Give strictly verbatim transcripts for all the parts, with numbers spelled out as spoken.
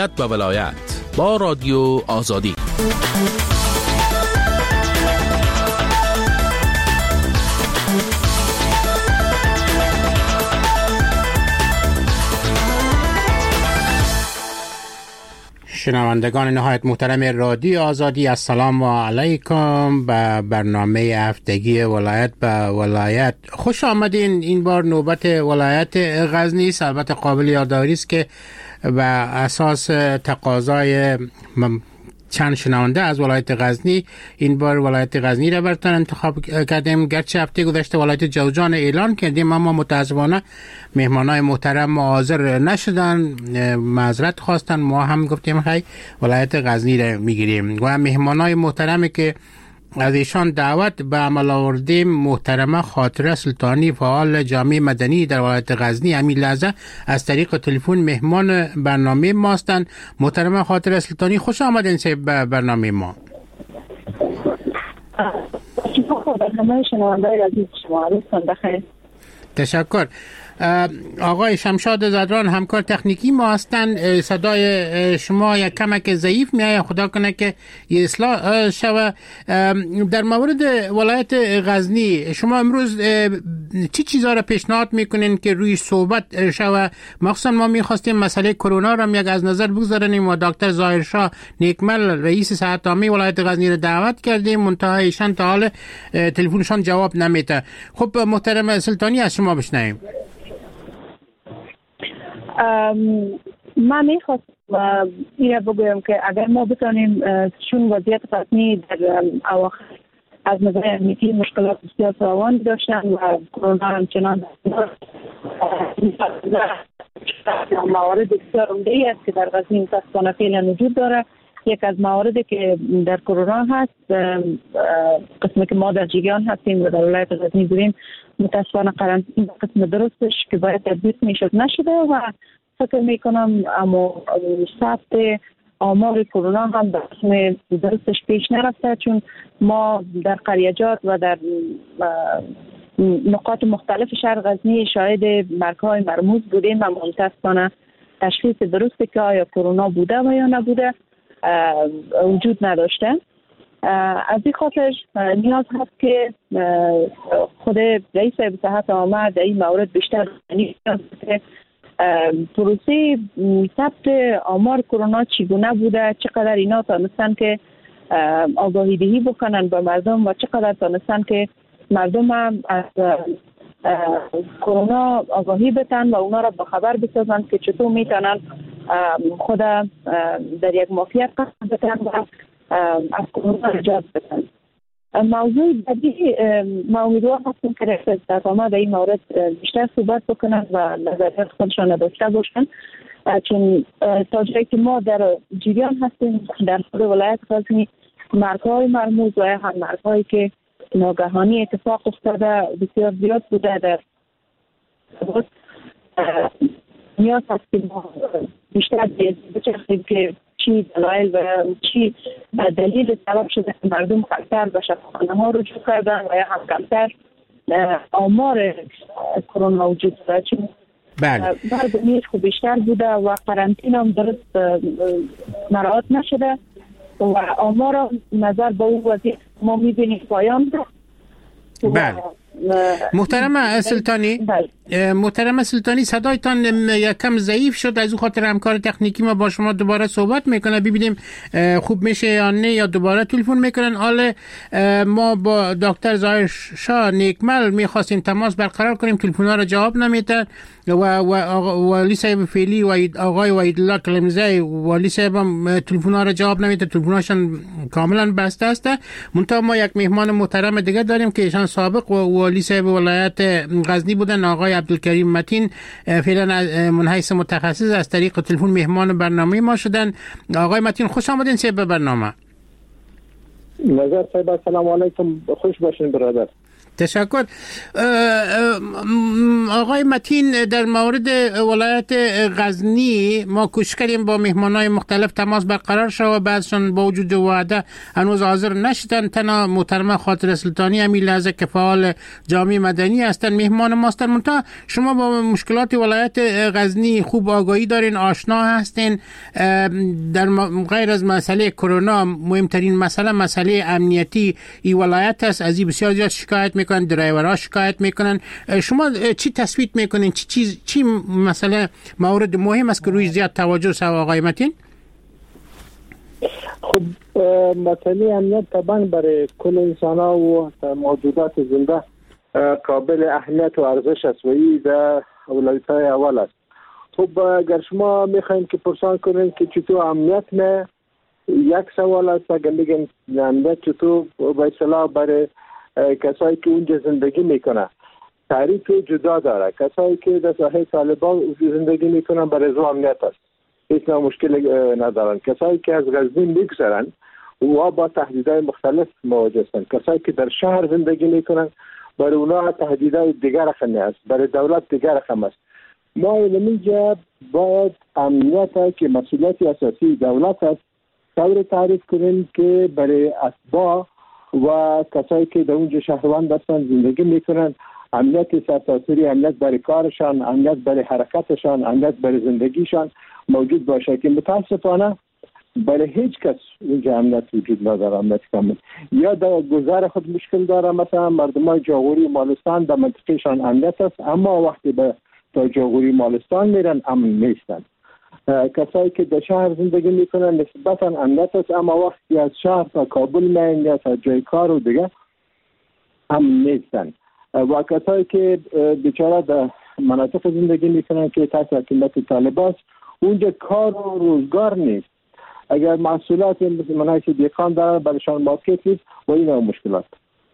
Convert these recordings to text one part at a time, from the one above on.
و ولایت با رادیو آزادی. شنوندگان نهایت محترم رادیو آزادی، السلام علیکم. به برنامه هفتگی ولایت به ولایت خوش آمدین. این بار نوبت ولایت غزنی است. البته قابل یادآوری است که به اساس تقاضای چند شنونده از ولایت غزنی این بار ولایت غزنی را برتن انتخاب کردیم. گرچه هفته گذشته ولایت جوزجان اعلان کردیم، اما متاسفانه مهمانای محترم حاضر نشدن، معذرت خواستن. ما هم گفتیم خیلی ولایت غزنی را میگیریم و مهمانای محترمی که از ایشان دعوت به عمل آوردیم محترمه خاطره سلطانی، فعال جامعه مدنی در ولایت غزنی، همین لحظه از طریق تلفن مهمان برنامه ما هستند. محترمه خاطره سلطانی، خوش آمدین به برنامه ما. تشکر. آقای شمشاد زدران همکار تکنیکی ما هستند. صدای شما یک کمک ضعیف میاد، خدا کنه که اصلاح شود. در مورد ولایت غزنی شما امروز چی چیزا را پیشنهاد میکنین که روی صحبت شود؟ مخصوصا ما میخواستیم مسئله کرونا را یک از نظر بگذاریم و دکتر ظاهرشاه نیکمل رئیس صحت عامه ولایت غزنی را دعوت کردیم، منتها ایشان تا حال تلفنشان جواب نمیده. خب محترم سلطانی از شما بشنویم. من میخواستم این بگویم که اگر ما بتانیم، چون وضعیت غزنی در اواخر از نظر امنیتی مشکلات بسیار فراوان داشتن و کرونا همچنان موارد بسیار عمده‌ای است که در غزنی متاسفانه فعلا وجود داره. یک از مواردی که در کرونا هست، قسمی که ما در جیگان هستیم و در ولایت غزنی داریم، متاسفانه قرنطینه قسم درستش که باید تدبیر میشد نشده و فکر میکنم اما ثبت آمار کرونا هم در قسم درستش پیش نرفته، چون ما در قریجات و در نقاط مختلف شهر غزنی شاهد مرگ‌های مرموز بودیم و متاسفانه تشخیص درستی که آیا کرونا بوده و یا نبوده وجود نداشته. از این خاطر نیاز هست که خود رئیس صحت عامه در این مورد بیشتر نیاز که پروسه ثبت آمار کرونا چگونه بوده، چقدر اینا تانستن که آگاهی دهی بکنن به مردم و چقدر تانستن که مردم هم از کرونا آگاهی بتن و اونا را به خبر بسازن که چطور میتونن خود در یک موقعیت قرار بتن و از کرونا نجات بدن. موضوع بعدی ما امیدوار هستیم که رئیس صحت عامه در این مورد بیشتر صحبت بکنن و نظریات خودشان داشته باشن، چون تا جایی که ما در جریان هستیم در خود ولایت غزنی مرگ‌های مرموز و هم مرگ‌هایی که ناگهانی اتفاق افتاده بسیار زیاد بوده. در نیاز هست که ما بیشتر بچرخیم که چی دلایل و چی دلیل سبب شده که مردم کمتر به شفاخانه ها رجوع کردن و یا هم کمتر آمار کرونا وجود داره، چون مرگ خوب بیشتر بوده و قرنطینه هم درست مراعات نشده و آمار نظر به اون وضعیت ما میبینیم پایان ده. بله محترم سلطانی، محترم سلطانی صدایتان یکم ضعیف شد، از اون خاطر همکار تکنیکی ما با شما دوباره صحبت میکنه، ببینیم خوب میشه یا نه یا دوباره تلفن میکنن. حالا ما با دکتر ظاهرشاه نیکمل میخواستیم تماس برقرار کنیم، تلفن ها را جواب نمیدن و والی صاحب فعلی و آقای وحیدالله کلمزی والی صاحب هم تلفن ها را جواب نمیده، تلفن هاشون کاملا بسته است. منتها ما یک مهمان محترم دیگه داریم که ایشان سابق و والی صاحب ولایت غزنی بودن، آقای عبدالکریم متین، فعلا من حیث متخصص از طریق تلفن مهمان برنامه ما شدن. آقای متین خوش آمدین صاحب به برنامه. نظر صاحب السلام علیکم، خوش باشین برادر. تشکر. آقای متین، در مورد ولایت غزنی ما کوشش کردیم با مهمانای مختلف تماس برقرار شد و بعضشون با وجود وعده هنوز حاضر نشدن. تنها محترمه خاطر سلطانی همین لحظه که فعال جامعه مدنی هستن مهمان ماستن. منتها شما با مشکلات ولایت غزنی خوب آگاهی دارین، آشنا هستین. در غیر از مسئله کرونا مهمترین مسئله مسئله امنیتی این ولایت است. از این بسیار زیاد شکایت میکنن، درایورها شکایت میکنن. شما چی تثبیت میکنین؟ چی چیز چی مسئله مورد مهم است که روی زیاد توجه شد آقای متین؟ خب مسئله امنیت طبعا برای کل انسان ها و موجودات زنده قابل اهمیت و ارزش است و این در ولایت های اول است. خب اگر شما میخواین که پرسان کنین که چطور امنیت نه، یک سوال است. اگر میگن امنیت چطور به اصطلاح برای کسایی که اونجا زندگی میکنن تعریف جدا داره. کسایی که در ساحه طالبان زندگی میکنن برای زو امنیت است، هیچ نوع مشکل ندارن. کسایی که از غزنی میگذرن و با تهدیدهای مختلف مواجه هستند. کسایی که در شهر زندگی میکنن برای اونا تهدیدهای دیگر رقم است، برای دولت دیگر رقم است. ما اینجا باید امنیت که مسئولیت اساسی دولت است طور تعریف کنیم که برای اتباع و کسایی که در اونجا شهروند هستند زندگی میکنن امنیت سرتاسری، امنیت برای کارشان، امنیت برای حرکتشان، امنیت برای زندگیشان موجود باشه که متاسفانه برای هیچ کس اونجا امنیت وجود نداره. امنیت کامل یا در گذر خود مشکل داره. مثلا مردمای جاغوری مالستان در منطقهشان امنیت است، اما وقتی به تا جاغوری مالستان میرن امن نیستن. کسایی که در شهر زندگی میکنن نسبتا امنیت است، اما وقتی از شهر تا کابل میان یا تا جای کار و دیگه امن نیستن. و کسایی که بیچاره در مناطق زندگی میکنن که تحت حکومت طالبان اونجا کار و روزگار نیست. اگر محصولات منایش دیکان دارن برایشان مارکت نیست و این مشکلات.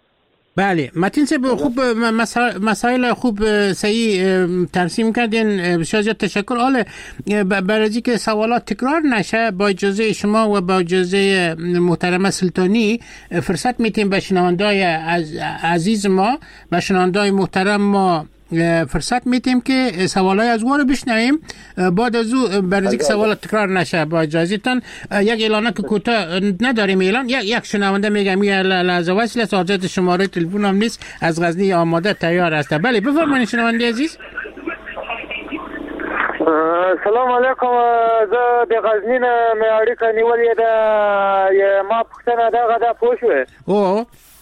بله متین صاحب خوب مسائل خوب صحیح ترسیم کردین، بسیار زیاد تشکر. حالا برای اینکه که سوالات تکرار نشه با اجازه شما و با اجازه محترمه سلطانی فرصت میتیم به شنوندای عزیز ما و شنوندای محترم ما فرصت میتیم که سوالای از وارو بشنویم. بعد از او برای اینکه سوالات تکرار نشه با اجازهتون یک اعلانه که کوتاه نداریم اعلان. یک یک شنونده میگم یه لحظه وصل است، حاجت شماره تلفن هم نیست، از غزنی آماده تیار است. بله بفرمایید شنونده عزیز. سلام علیکم. زه د غزنی نه مې اړیکه نیولې ده. ما پوښتنه دغه ده پوه شوې او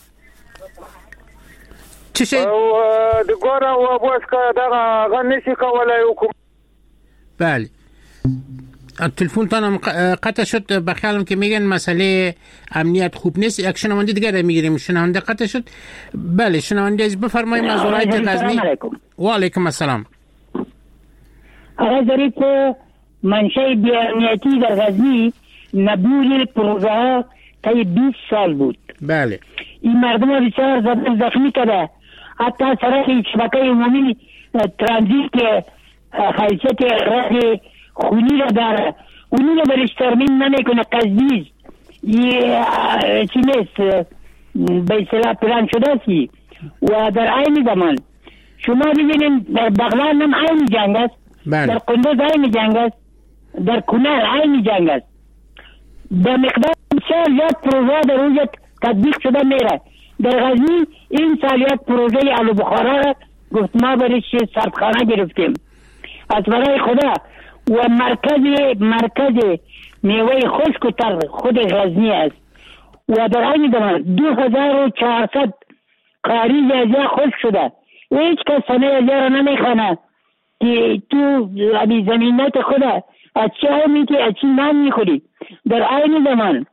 چه شي او د ګوره او بوس که دغه هغه نشي کولی حکومت. بله تلفن تانم قطع شد. بخیالم که میگن مسئله امنیت خوب نیست. یک شنونده دیگر میگیریم. شنونده قطع شد. بله شنونده از بفرمایید از ولایت غزنی. و علیکم السلام. آقای ظریف، منشأ بی‌امنیتی در غزنی نبود پروژه ها طی بیست سال بود. بله این مردم ها بسیار زخمی کرده. حتی سرک شبکه عمومی ترانزیت که حیثیت راه خونی را داره اونی را برش ترمیم نمیکنه. قصدی چی نیست به اصطلاح پلان شده است. و در عین زمان شما ببینید در بغلان هم عین جنگ است. بله. در قندوز عین جنگ است. در کنر عین جنگ است. به مقدار بسیار زیاد پروژه در اونجا تطبیق شده میره. در غزنی این سال یک پروژه آلو بخارا را گفت ما برش سردخانه گرفتیم از برای خدا. و مرکز مرکز میوه خشک و تر خود غزنی است. و در این زمان دو هزار و چهارصد کاری جزیه خشک شده. هیچ کس سنه ازیه را نمیخوانه که تو زمینات خدا از چه همی که از چی نام میخوری. در این زمان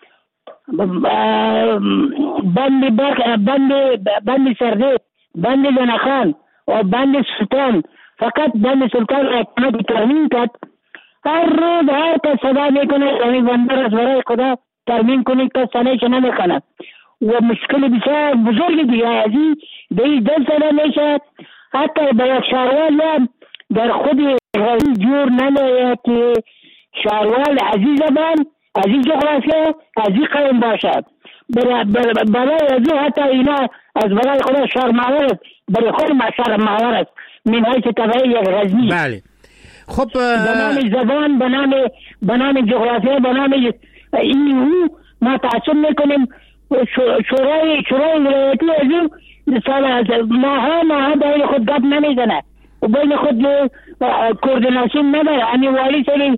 بند بند بند سرده، بند زنخان و بند سلطان، فقط بند سلطان اعتماد ترمیم کرد. هر روز هر کس صدا میکنه این بندر از برای خدا ترمیم کنید که سنهش نمیخونه. و مشکل بسیار بزرگ دیگه از این دیگه دل صدا میشه. حتی به یک شهروال در خود غزنی جور نمیه که شهروال عزیز زبان، عزیز جغرافیا، عزیز قیم باشد. برای از او حتی اینا از برای خود شرم‌آور است، برای خود ما شرم‌آور است من حیث طبعی یک غزنی. بله. خب به نام زبان، به نام به نام جغرافیا، به نام این او ما تعصب میکنیم. شورای شورای ولایتی از او سال از ماها ماها بین خود گپ نمیزنه و بین خود کوردیناسیون نداره. همین والی سری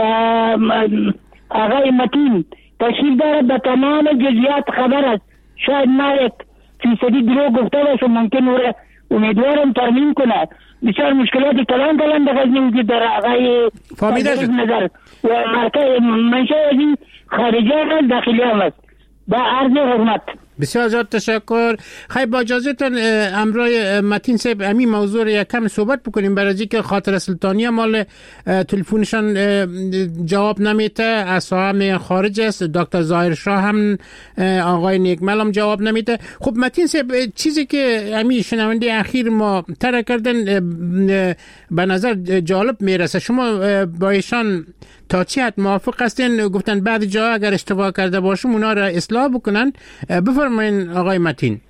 آقای متین تشریف داره، به تمام جزئیات خبر است. شاید ما یک فیصدی دروغ گفته باشه، ممکن او امیدوارم ترمیم کنه. بسیار مشکلاتی کلان کلان در غزنی وجود داره آقای نظر و مرکز منشه از این خارجی هم داخلی هم است. با عرض حرمت بسیار زیاد تشکر. خیلی با اجازهتون امرای متین صاحب همین موضوع رو یک کم صحبت بکنیم، برای اینکه خاطر سلطانی مال تلفنشان جواب نمیده، از ساحه خارج است. دکتر ظاهر شاه هم آقای نیکمل هم جواب نمیده. خب متین صاحب چیزی که همین شنونده اخیر ما ترک کردن به نظر جالب میرسه، شما با ایشان تا چی حد موافق هستین؟ گفتن بعضی جا اگر اشتباه کرده باشم اونا را اصلاح بکنن. بفرمایین آقای متین.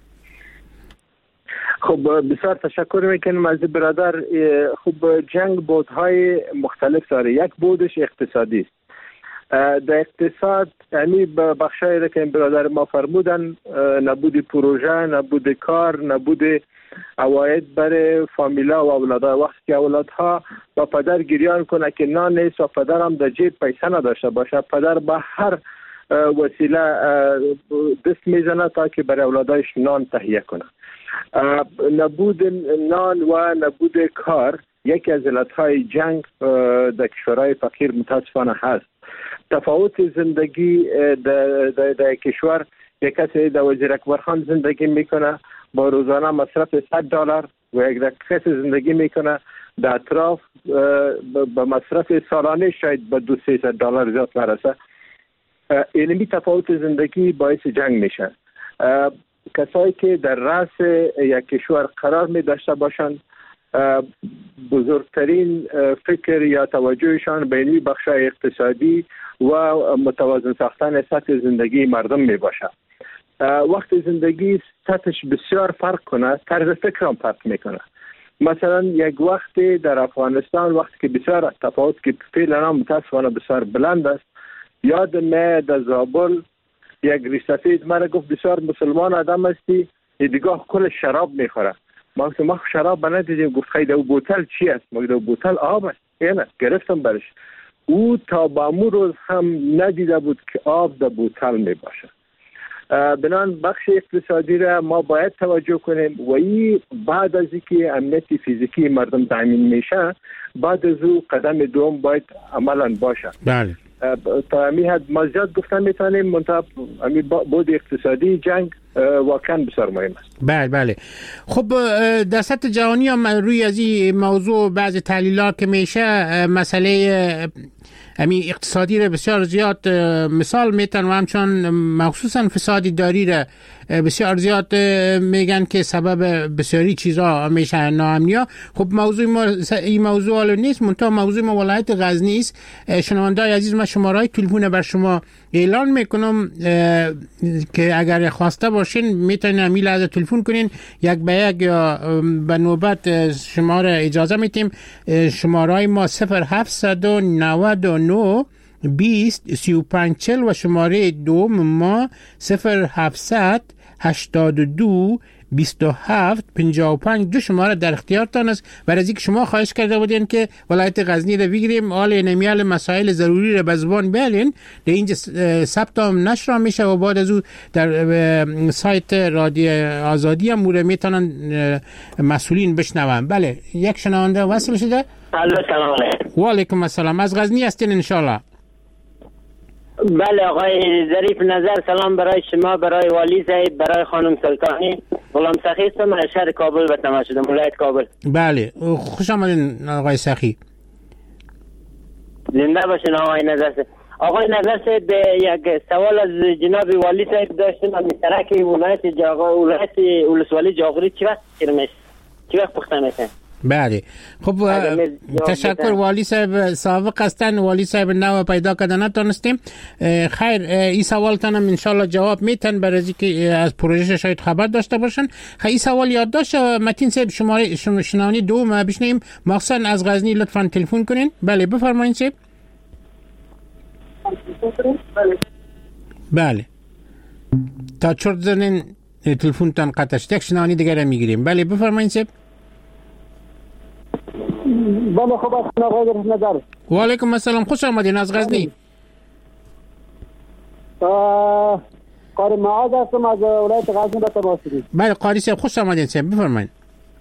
خب بسیار تشکر میکنم از برادر. خب جنگ بودهای مختلف داره. یک بودش اقتصادی است. در اقتصاد یعنی بخشایی که برادر ما فرمودن، نبود پروژه، نبود کار، نبود عواید برای فامیلا و اولادها. وقتی که اولادها با پدر گریان کنه که نان نیست و پدر هم در جیب پیسه نداشته باشه، پدر با هر وسیله دست میزنه تا که برای اولادایش نان تهیه کنه. نبود نان و نبود کار یکی از علتهای جنگ در کشورهای فقیر متاسفانه هست. تفاوت زندگی در کشور، یک کسی در وزیر اکبرخان زندگی میکنه با روزانه مصرف صد دلار و یک کسی زندگی میکنه در اطراف با مصرف سالانه شاید به دو سیصد دلار زیاد برسه. اینمی تفاوت زندگی باعث جنگ میشه. کسایی که در رأس یک کشور قرار می داشته باشند، بزرگترین فکر یا توجهشان به این بخشای اقتصادی و متوازن ساختن سطح زندگی مردم می باشه. وقتی زندگی سطحش بسیار فرق کنه، طرز فکر هم فرق میکنه. مثلا یک وقتی در افغانستان وقتی که بسیار تفاوت که فعلا متاسفانه بسیار بلند است، یادم در زابل یک ریسفید مرا گفت بسیار مسلمان آدم هستی، دیگاه کل شراب میخوره. ما گفتم ما شراب ندیدیم. گفت خیلی او بوتل چی است؟ ما گفتم بوتل آب است. اینه گرفتم برش. او تا با امو روز هم ندیده بود که آب در بوتل می باشه. بنان بخش اقتصادی را ما باید توجه کنیم و این بعد از اینکه امنیت فیزیکی مردم تامین میشه، بعد از او قدم دوم باید عملا باشه. بله. تا همین حد ما زیاد گفتن میتونیم، منتها همین بود اقتصادی جنگ واقعا بسیار مهم است. بله بله. خب در سطح جهانی هم روی از این موضوع بعض تحلیلات که میشه مسئله همین اقتصادی را بسیار زیاد مثال میتن و همچون مخصوصا فسادی داری را بسیار زیاد میگن که سبب بسیاری چیزا میشه ناامنیا. خب موضوع ما این موضوع حالا نیست، منتها موضوع ما ولایت غزنی است. شنونده‌های عزیز، من شماره تلفن بر شما اعلان میکنم که اگر خواسته باشین میتونین همین لحظه تلفن کنین، یک به یک یا به نوبت شماره اجازه میتیم. شماره ما صفر هفتصد و نود و نه بیست سی و پنج چهل و شماره دوم ما صفر هفتصد هشتاد و دو بیست و هفت پنجاه و پنج. دو شماره در اختیارتان است. برای اینکه شما خواهش کرده بودین که ولایت غزنی را بگیریم، حال نمیال مسائل ضروری را به زبان بیارین، در اینجا ثبت هم نشر میشه و بعد از او در سایت رادیو آزادی هم موره میتونن مسئولین بشنون. بله، یک شنونده وصل شده. سلام علیکم. و علیکم السلام. از غزنی هستین ان شاء الله؟ بله آقای ظریف نظر، سلام برای شما، برای والی صاحب، برای خانم سلطانی. غلام سخی هستم، از شهر کابل به تماس شدم، ولایت کابل. بله، خوش آمدین آقای سخی. زنده باشین آقای نظر صاحب. آقای نظر صاحب، یک سوال از جناب والی صاحب داشتم. مشترک ولایت جاغ ولایت ولسوالی جاغوری چی وقت میشه؟ چی وقت پخته میشه؟ بله خب تشکر. والی صاحب سابق هستن، والی صاحب نو پیدا کردن نتونستیم. خیر این سوالتان هم انشالله جواب میتن برای از که از پروژه شاید خبر داشته باشن. خیر این سوال یادداشت متین صاحب شماره شنوانی دوم بشنیم مخصوصا از غزنی لطفا تلفن کنین. بله بفرمایید صاحب. بله تا چرت زنین تلفن تان قطع شد. یک شنوانی دیگر میگیریم. بله بفرمایید صاحب. بله خب اصلا آقای نظر. و علیکم السلام، خوش آمدین از غزنی. قاری معاذ هستم از ولایت غزنی به تماس دارید. بله قاری صاحب خوش آمدین صاحب بفرمایید.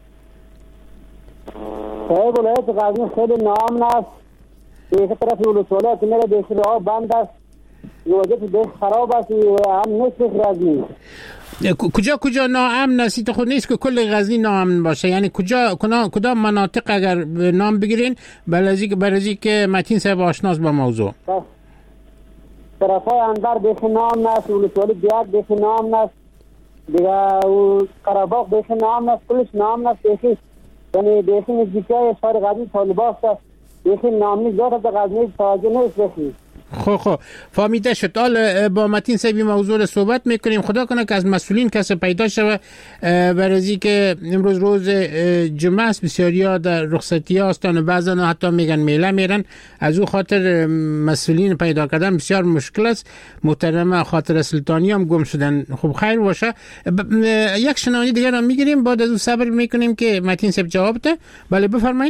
صاحب ولایت غزنی خیلی ناامن است. یک طرف ولسوالیت میره به راه بند است. وضعیت دیگه خراب است و هم نیست غزنی. کجا کجا ناامن است؟ خود نیست که کل غزنی ناامن باشه، یعنی کجا کدام مناطق اگر نام بگیرین برای برای که متین صاحب آشناس با موضوع. طرفای اندر بیخی ناامن است، ولسوالی بیاد بیخی ناامن است، دیگه قره‌باغ بیخی ناامن است، کلش ناامن است بیخی، یعنی بیخی نزدیکای شهر غزنی طالباست است، بیخی ناامنی زیاد از غزنی توجه نیست بیخی. خب خب فهمیده شد. حالا با متین صاحب موضوع صحبت میکنیم. خدا کنه که از مسئولین کسی پیدا شود برای که امروز روز جمعه است، بسیاریا در رخصتی هستن و بعضا حتی میگن میله میرن، از او خاطر مسئولین پیدا کردن بسیار مشکل است. محترمه خاطر سلطانی هم گم شدن. خب خیر باشه. یک شنوانی دیگر هم میگیریم، بعد از او صبر میکنیم که متین صاحب جواب بده. بله بفرمایید.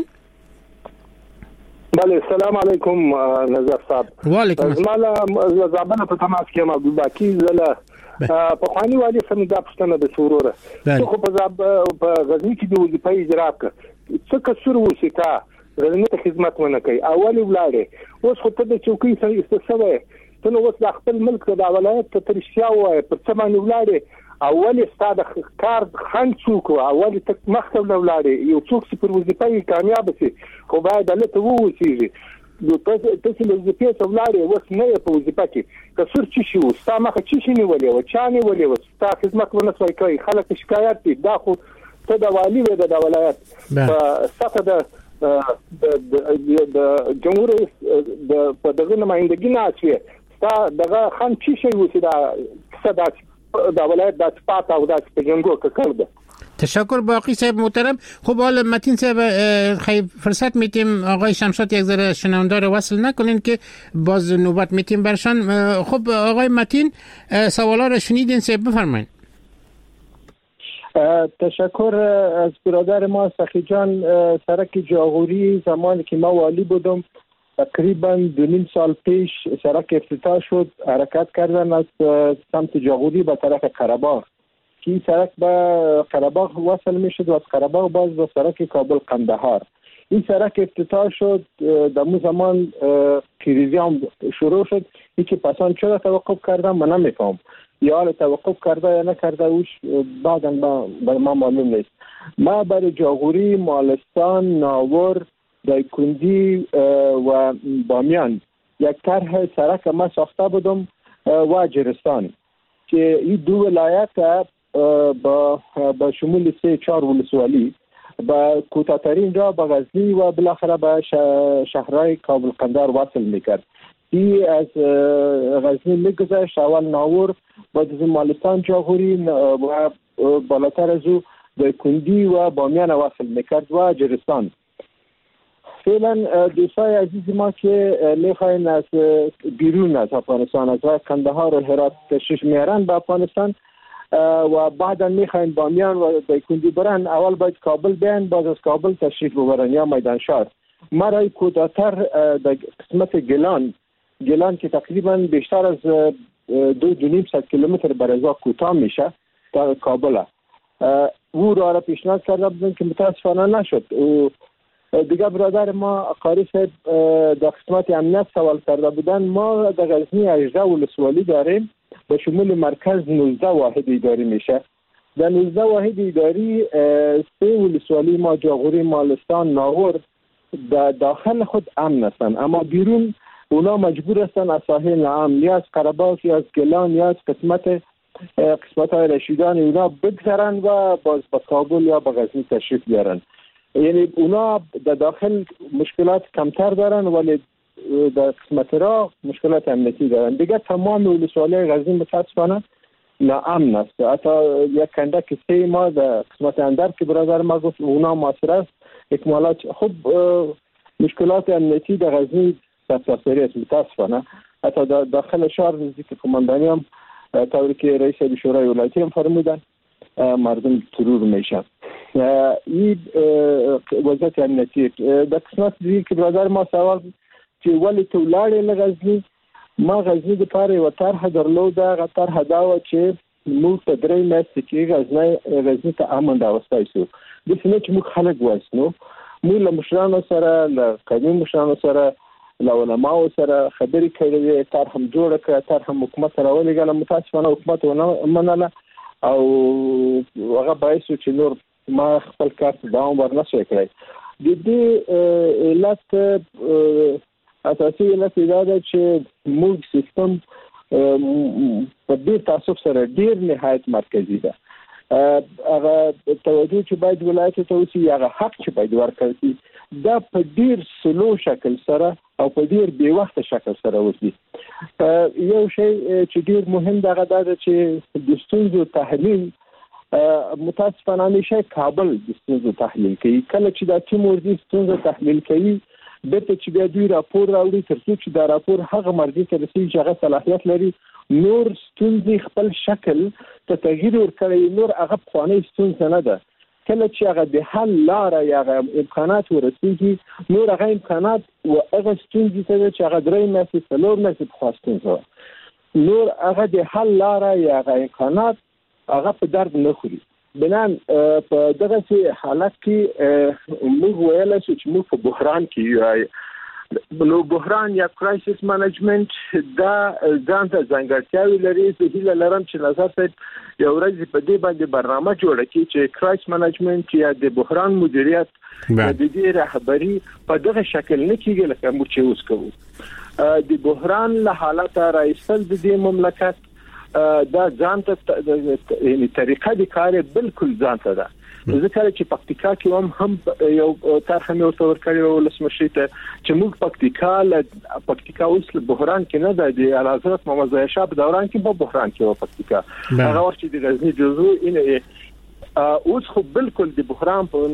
بله سلام علیکم نظر صاحب. و علیکم السلام. زما زابنه په تماس کې یم عبدالباقي زله په خواني والی سم د پښتنه د سوروره خو په غزنی کې د وظیفه اجرا ک څه کسر وسیتا غزنی ته خدمت ونه کوي. اولی ولاړې اوس خو ته د چوکۍ سره استسوي ته نو اوس د خپل ملک د ولایت ته ترشیا وای پر څه باندې ولاړې. اولی ستاد کار خان څوک اولی ته مخته ولاړې یو څوک چې پر وظیفه کامیاب شي خو باید له ته ووسیږي. نو تاسو تاسو له وظیفې ته ولاړې اوس نه په وظیفه کې کسر چی شو ستا مخه چی شي نیولې و چا نیولې و ستا خدمت ونه سوي کوي خلک شکایت دي دا خو ته د والی و د ولایت په سطح د د جمهوریت د په دغه نمائندګي نه اچي ستا دغه خان چی شي و چې دا صدا دا ولایت د سپات او د جنگو کړه. تشکر باقی صاحب محترم. خب حالا متین صاحب خیلی فرصت میتیم آقای شمشاد یک ذره شنونده رو وصل نکنین که باز نوبت میتیم برشان. خب آقای متین سوالا رو شنیدین صاحب بفرمایید. تشکر از برادر ما سخی جان. سرک جاغوری زمانی که ما والی بودم تقریبا دو نیم سال پیش سرک افتتاح شد. حرکت کردن از سمت جاغوری به طرف قره‌باغ که این سرک به قره‌باغ وصل می شد و از قره‌باغ باز به سرک کابل قندهار. این سرک افتتاح شد در اون زمان کریزی هم شروع شد. این که پسان چرا توقف کردن من نمیفهم، یا توقف کرده یا نکرده اوش بعدا برای ما معلوم نیست. ما برای جاغوری، مالستان، ناور، دایکندی و بامیان یک طرح سرک ما ساخته بودم و جرستان که این دو ولایت با با شمول سه چهار ولسوالی با کوتاه‌ترین را به غزنی و بالاخره به شهرهای کابل قندهار وصل میکرد. این از غزنی میگذشت اول ناور، بعد از مالستان جاغوری و بالاتر از او دایکندی و بامیان وصل میکرد و جرستان. فعلا دوستای عزیز ما که میخواین از بیرون از افغانستان از قندهار و هرات تشریف میارن به افغانستان و بعدا میخواین بامیان و دایکندی برن، اول باید کابل بیان، بعد از کابل تشریف ببرن یا میدان شهر. ما رای کوتاه‌تر در قسمت گیلان گیلان که تقریبا بیشتر از دو دو نیم صد کیلومتر برای کوتاه میشه تا کابل. او را را پیشنهاد کرده بودن که متاسفانه نشد. دیگه برادر ما قاری صاحب در قسمت امنیت سوال کرده بودن. ما در غزنی هجده ولسوالی داریم به شمول مرکز نوزده واحد اداری میشه. در نوزده واحد اداری سه ولسوالی ما جاغوری، مالستان، ناور در داخل خود امن هستند، اما بیرون اونا مجبور هستند از ساحل امن یا از قره‌باغ یا از گیلان یا از قسمت قسمت های رشیدان اونا بگذرن و باز به کابل یا به غزنی تشریف بیارن. یعنی اونا در داخل مشکلات کمتر دارن ولی در قسمت را مشکلات امنیتی دارن. دیگه تمام ولسوالی غزنی متاسفانه ناامن است. حتی یک کندک سه ما در قسمت اندر که برادر ما گفت اونا موثر است اکمالات. خب مشکلات امنیتی در غزنی سراسری است متاسفانه. حتی در داخل شهر نزدیک کماندانی هم طوری که رئیس شورای ولایتی هم فرمودن مردم ترور میشن. این وضعیت امنیتی. در قسمت دیگه که برادر ما سوال چې ولی تو لاړې لغزنی ما غزنی د پاره و طرح درلوده. غ طرح دا و چې موږ په درې میاشتې کې غزنی غزنی ته امن راوستای شو. د څه چې موږ خلک واسنو موږ له مشرانو سره له قومي مشرانو سره له علماو سره خبرې کړې. طرح هم جوړ کړ. طرح هم حکومت راولېږه. متاسفانه حکومت ونه منله او هغه باعث چې نور ما خپل کار دوام ورنشي کړی. د دې علت اساسي علت دا ده چې موږ سیستم په ډیر تعصب سره ډیر نهایت مرکزی ده. هغه توجه چې باید ولایت ته وسی هغه حق چې باید ورکړل شي دا په ډیر سلو شکل سره او په ډیر بې وخت شکل سره وسی. یو شی چې ډیر مهم ده هغه دا چې د ستونزو تحلیل متاسفانه همیشه کابل د ستونزو تحلیل کوي. کله چې دا ټیم ورځي ستونزو تحلیل کوي دته چې بیا دوی راپور راوړي تر څو چې دا راپور هغه مرجع ته رسیږي چې هغه صلاحیت لري نور ستونزې خپل شکل ته تغییر ورکړي. نور هغه خواني ستونزه نه ده. کله چې هغه د حل لاره یا امکانات ورسیږي نور هغه امکانات او هغه ستونزې ته چې هغه درې میاشتې څلور میاشتې خواستونزه نور هغه د حل لاره یا هغه امکانات هغه په درد نه خوري. بنان په دغه حالت کې موږ ویل چې موږ په بحران کې یو نو بحران یا کرایسس مانجمنت دا ځان ته ځانګړتیاوې لري. زه هیله لرم چې نظر صاحب یو ورځ په دې باندې برنامه جوړه کړي چې کرایسس مانجمنت یا د بحران مدیریت د دې رهبری په دغه شکل نه کېږي لکه موږ چې اوس کوو. د بحران له حالت راایستل د دې مملکت دا ځان ته یعنی طریقه د کار بالکل ځان ته ده. ځکه چې پکتیکا کې هم هم یو طرح مې ورته ورکړی و لسمشي ته چې موږ پکتیکا له پکتیکا اوس له بحران کې نه ده. د اعلیحضرت محمد ضیاء شاه په دوران کې په بحران کې و پکتیکا هغه وخت چې د غزنی جزو ان اوس خو بالکل د بحران په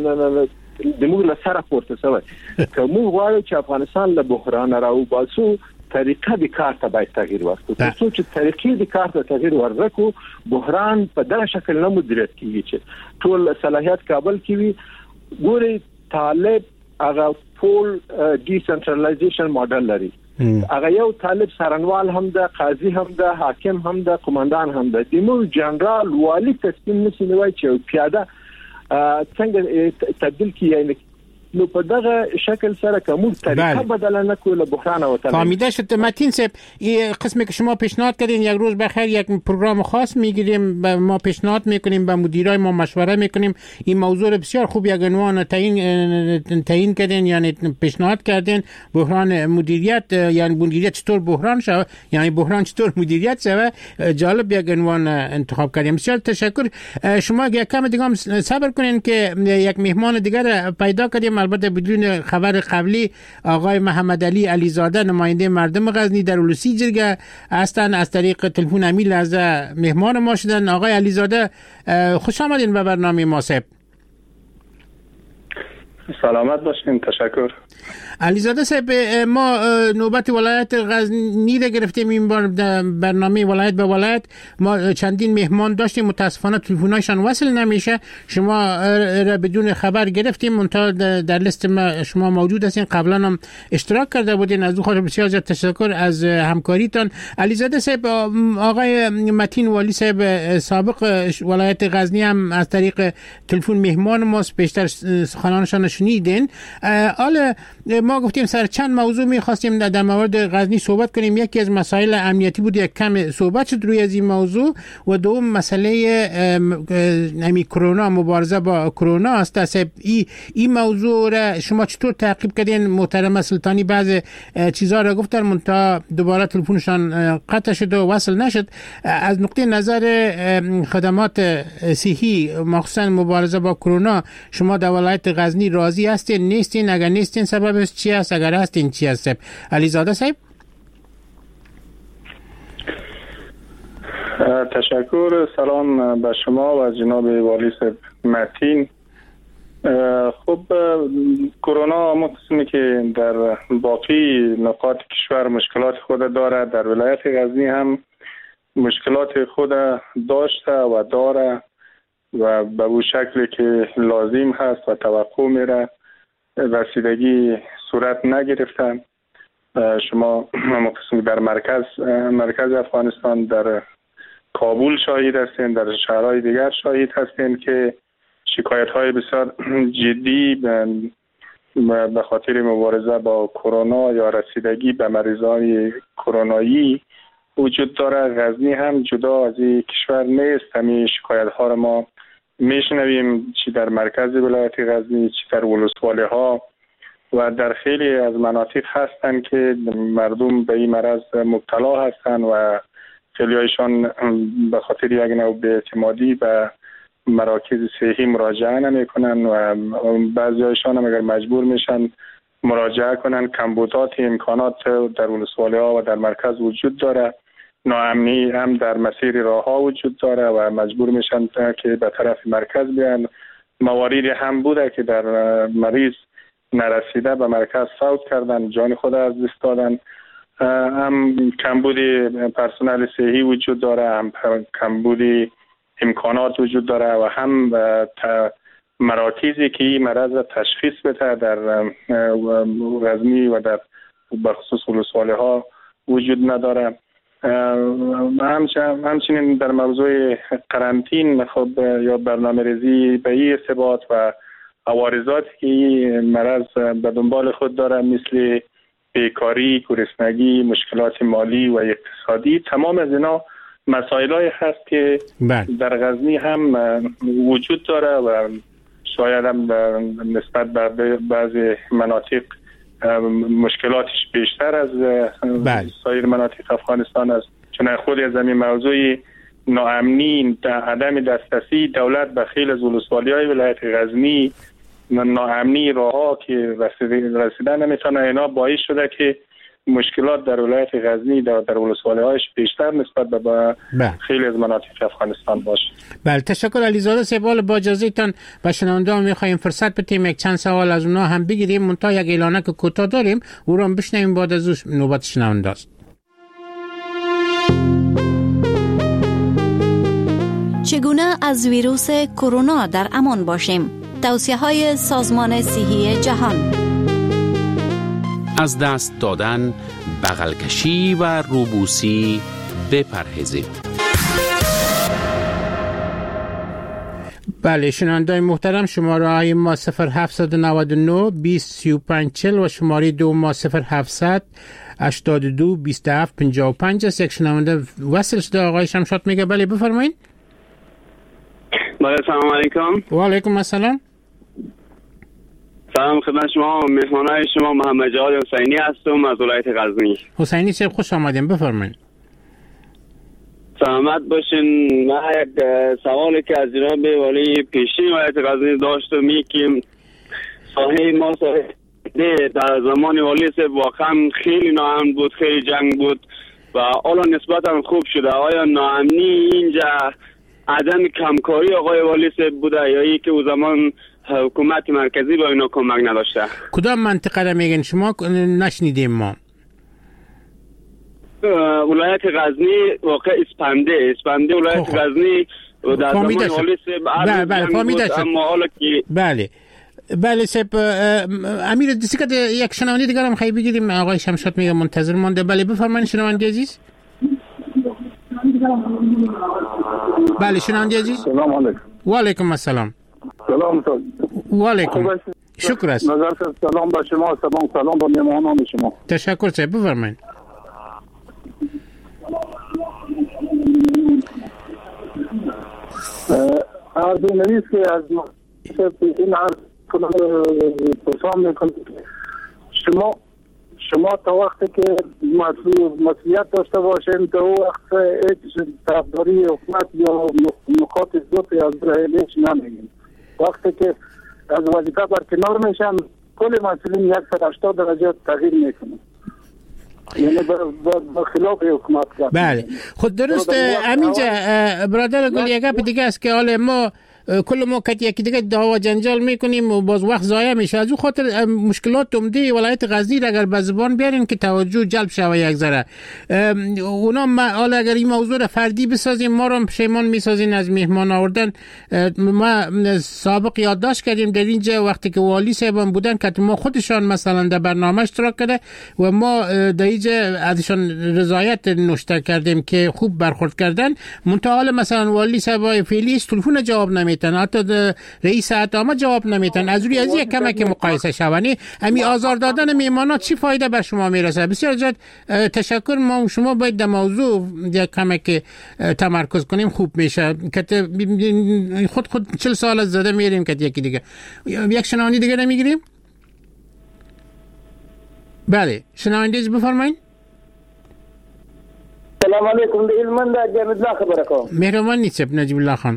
د موږ له سره پورته شوی. که موږ غواړو چې افغانستان له بحران راوباسو طریقه د کار ته باید تغییر ورکړو. ترڅو چې طریقې د کار ته تغییر ورکړو بحران په دغه شکل نه مدیریت کیږي چې ټول صلاحیت کابل کې وي. ګوري طالب هغه فول ډي سنټرالایزیشن ماډل لري. هغه یو طالب سرنوال هم ده، قاضي هم ده، حاکم هم ده، قومندان هم ده. د مول جنرال والی تصمیم نشي نیوي چې پیاده څنګه تبدیل کیږي. نو په دغه شکل سره کوم طریقه بدل نه کوله بحران و تمام. فهمیده شد. متین صاحب این قسمی که شما پیشنهاد کردین یک روز بخیر یک پروگرام خاص میگیریم ما پیشنهاد میکنیم به مدیرای ما مشوره میکنیم. این موضوع بسیار خوب یک عنوان تعیین تعیین کردین یعنی پیشنهاد کردین بحران مدیریت یعنی مدیریت چطور بحران شود یعنی بحران چطور مدیریت شود. جالب یک عنوان انتخاب کردیم. بسیار تشکر. شما یک کم دیگه هم صبر کنین که یک مهمان دیگر پیدا کردیم البته بدون خبر قبلی. آقای محمد علی علیزاده نماینده مردم غزنی در اولوسی جرگه هستن از طریق تلفن همین لحظه مهمان ما شدن. آقای علیزاده خوش آمدین به برنامه ما. صاحب سلامت باشین. تشکر. علیزاده صاحب ما نوبت ولایت غزنی را گرفتیم این بار برنامه ولایت به ولایت. ما چندین مهمان داشتیم متاسفانه تلفن‌هایشان وصل نمیشه. شما را بدون خبر گرفتیم منتها در لیست ما شما موجود هستین. قبلا هم اشتراک کرده بودین از او خاطر بسیار زیاد تشکر از همکاریتان. علیزاده صاحب آقای متین والی صاحب سابق ولایت غزنی هم از طریق تلفن مهمان ماست. بیشتر سخنانشان شنیدین. حالا ما گفتیم سر چند موضوع می‌خواستیم در مورد غزنی صحبت کنیم. یکی از مسائل امنیتی بود یک کم صحبت شد روی از این موضوع و دوم مسئله همین کرونا مبارزه با کرونا است. صاحب این این موضوع را شما چطور تعقیب کردین؟ محترم سلطانی بعض چیزا را گفتن منتها دوباره تلفنشان قطع شد و وصل نشد. از نقطه نظر خدمات صحی مخصوصا مبارزه با کرونا شما در ولایت غزنی را راضی هستین نیستین؟ اگر نیستین سببش چی است؟ اگر هستین چی است؟ علیزاده صاحب. تشکر. سلام به شما و جناب والی صاحب متین. خب کرونا مقسمی که در باقی نقاط کشور مشکلات خود داره، در ولایت غزنی هم مشکلات خود داشته و داره و به اون شکلی که لازم هست و توقع میره رسیدگی صورت نگرفتن. شما مقسمی در مرکز مرکز افغانستان در کابل شاهد هستین، در شهرهای دیگر شاهد هستین که شکایت های بسیار جدی به خاطر مبارزه با کرونا یا رسیدگی به مریضای کرونایی وجود داره. غزنی هم جدا از این کشور نیست. همین شکایت ها را ما میشنویم، چی در مرکز ولایت غزنی چی در ولسوالی ها و در خیلی از مناطق هستن که مردم به این مرض مبتلا هستن و خیلی هایشان به خاطر یک نوع بی‌اعتمادی به مراکز صحی مراجعه نمی کنن و بعضی هایشان هم اگر مجبور میشن مراجعه کنن. کمبودات امکانات در ولسوالی ها و در مرکز وجود داره. ناامنی هم در مسیر راه ها وجود داره و مجبور میشن که به طرف مرکز بیان. مواردی هم بوده که در مریض نرسیده به مرکز فوت کردن، جان خود از دست دادن. هم کمبود پرسنل صحی وجود داره، هم کمبود امکانات وجود داره و هم مراکزی که این مرض تشخیص بده در غزنی و در بخصوص ولسوالی ها وجود نداره. همچنین در موضوع قرنطین خب یا برنامه ریزی به این ارتباط و عوارضاتی که این مرض به دنبال خود داره مثل بیکاری، گرسنگی، مشکلات مالی و اقتصادی، تمام از اینا مسائلی هست که بله. در غزنی هم وجود داره و شاید هم نسبت به بعضی مناطق مشکلاتش بیشتر از بله. سایر مناطق افغانستان است. چون خود از این موضوع ناامنی، عدم دسترسی دولت به خیلی از ولسوالی‌های ولایت غزنی، ناامنی راه‌ها که رسیدن نمیتونه، اینا باعث شده که مشکلات در ولایت غزنی در, در ولسوالی‌هاش بیشتر نسبت به با خیلی از مناطق افغانستان باشه. بله تشکر علیزاده صاحب. با اجازهتان به شنونده می‌خوایم فرصت بدیم یک چند سوال از اونها هم بگیریم، منتها یک اعلانک کوتاه داریم او رو هم بشنویم، بعد از اون نوبت شنونده است. چگونه از ویروس کرونا در امان باشیم؟ توصیه‌های سازمان صحی جهان. از دست دادن، بغل کشی و روبوسی بپرهیزید. بله شنوندگان محترم، شماره های ما صفر هفتصد و نود و نه بیست سی و پنج چهل و شماره دو ما صفر هفتصد هشتاد و دو بیست و هفت پنجاه و پنج است. یک شنونده وصل شده، آقای شمشاد میگه بله بفرمایید. بله سلام علیکم. و علیکم السلام. سلام خدمت شما، مهمانای شما محمد جواد حسینی هستم از ولایت غزنی. حسینی صاحب خوش آمدین، بفرمایید. سلامت باشین. من یک سوالی که از جناب والی پیشین ولایت غزنی داشتم می که ساحه ما ساحه در زمان والی صاحب واقعا خیلی ناامن بود، خیلی جنگ بود و حالا نسبتا خوب شده. آیا ناامنی اینجا عدم کمکاری آقای والی صاحب بوده یا ای که او زمان حکومت مرکزی با اینا کمک نداشته؟ کدام منطقه را میگن شما؟ نشنیدیم ما. ولایت غزنی واقع اسپنده اسپنده ولایت خواه. غزنی در زمان والی صاحب بله بله فهمیده شد. اما حالا که بله بله صاحب امیر دیسیکت یک شنونده دیگر هم خیلی بگیریم. آقای شمشاد میگه منتظر مانده. بله بفرمایید شنونده عزیز. بله شنونده عزیز. سلام علیکم. و علیکم السلام. سلام و علیکم. شکر است. نظر سلام به شما، سلام سلام به مهمانان شما. تشکر صاحب بفرمایید. عرض نویس که از این عرض پرسان میکنم شما شما تا وقتی که مسئولیت داشته باشین تا وقت هیچ طرفداری حکومت یا نکات زیادی از برای هیچ نمیگین. وقتی که از وظیفه برکنار میشن، کل مسئولین صد و هشتاد درجه تغییر میکنه، یعنی با خلاف حکومت کرد. بله خود درست. همینجا برادر گل یک گپ دیگه است که حالا ما کل ما که یکی دیگه دعوا جنجال میکنیم و باز وقت ضایع میشه. از اون خاطر مشکلات عمده ولایت غزنی را اگر به زبان بیارین که توجه جلب شوه یک ذره. اونا حالا اگر این موضوع را فردی بسازیم ما را پشیمان میسازین از میهمان آوردن. ما سابق یادداشت کردیم در اینجا وقتی که والی صاحبان بودن که ما خودشان مثلا در برنامه اشتراک کرده و ما در اینجا ازشان رضایت نوشته کردیم که خوب برخورد کردن. منتها مثلا والی صاحب فعلی تلفن جواب نمی حتی رئیس اتامه جواب نمیتن. از روی از یک کمک مقایسه شوانی امی آزار دادن میمانا چی فایده بر شما میرسه؟ بسیار زیاد تشکر. ما شما باید در موضوع یک کمک تمرکز کنیم خوب میشه که خود خود چل سال از زده میریم که یکی دیگه. یک شنوندی دیگه نمیگیریم؟ بله شنوندی بفرمایید. سلام علیکم. ده علمند جامد الله خبره کوم. مهربان نیست نجیب الله خان.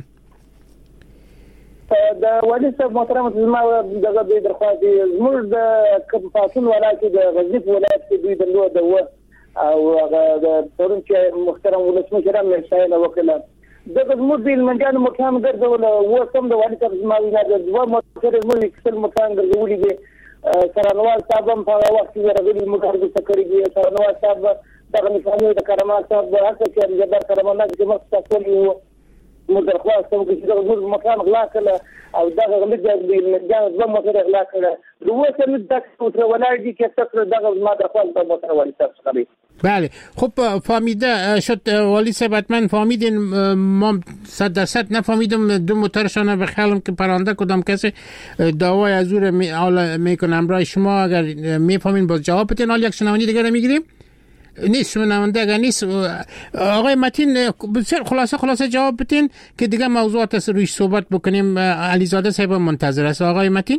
د والی صاحب محترم زما دغه د درخواست زموږ د پاتون ولایت د غزنی ولایت کې دوی درلود او هغه د پرون چې محترم ولسمشر هم شایله وکړه دغه زموږ د منځانو مقام ګرځول او سم د والی صاحب زما نه د دوه موټر زموږ کسل مکان ګرځولې دي. سرانوال صاحب هم په وخت کې راغلي مقرر تکړه دي. سرانوال صاحب دغه مثالي د کرامات صاحب هڅه کوي چې د کرامات کې مختصر یو مدرخواست کوم چې دغه مکان غلا کړل او دغه غلط دی نه زما موټر غلا کړل دوه سم د موټر ولای دي چې تاسو دغه ما درخواست په موټر ولای تاسو کوي. بله خب فهمیده شد والی صاحب حتما فهمیدین. ما صد درصد نفهمیدم دو موترشان به خیالم که پرنده کدام کسی دعوای از او میکنم برای شما اگر میفهمین باز جواب بدین. حالا یک شنوندی دیگه میگیریم. نیست شنونده اگر نیست آقای متین بسیار خلاصه خلاصه جواب بدین که دیگه موضوعات از رویش صحبت بکنیم. علیزاده صاحب منتظر است. آقای متین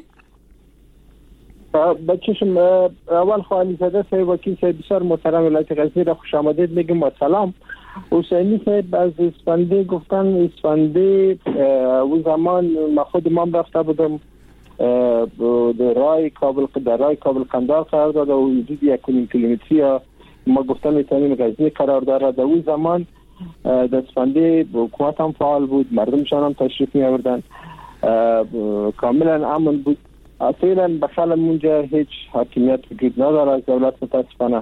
بچه‌شم اول خو علیزاده صاحب وکیل صاحب بسیار محترم ولایت غزنی را خوش آمدید میگم و سلام. حسینی صاحب از اسفنده گفتن اسفنده و زمان ما خود ما رفته بودم در رای کابل در رای کابل قندار قرار داده و حدود یک کیلومتری ما گفتن میتونیم غزنی قرار داره. در اون زمان در اسفنده حکومت هم فعال بود، مردمشان هم تشریف می آوردن، کاملا امن بود. فعلا بخل اونجا هیچ حاکمیت وجود نداره از دولت متاسفانه.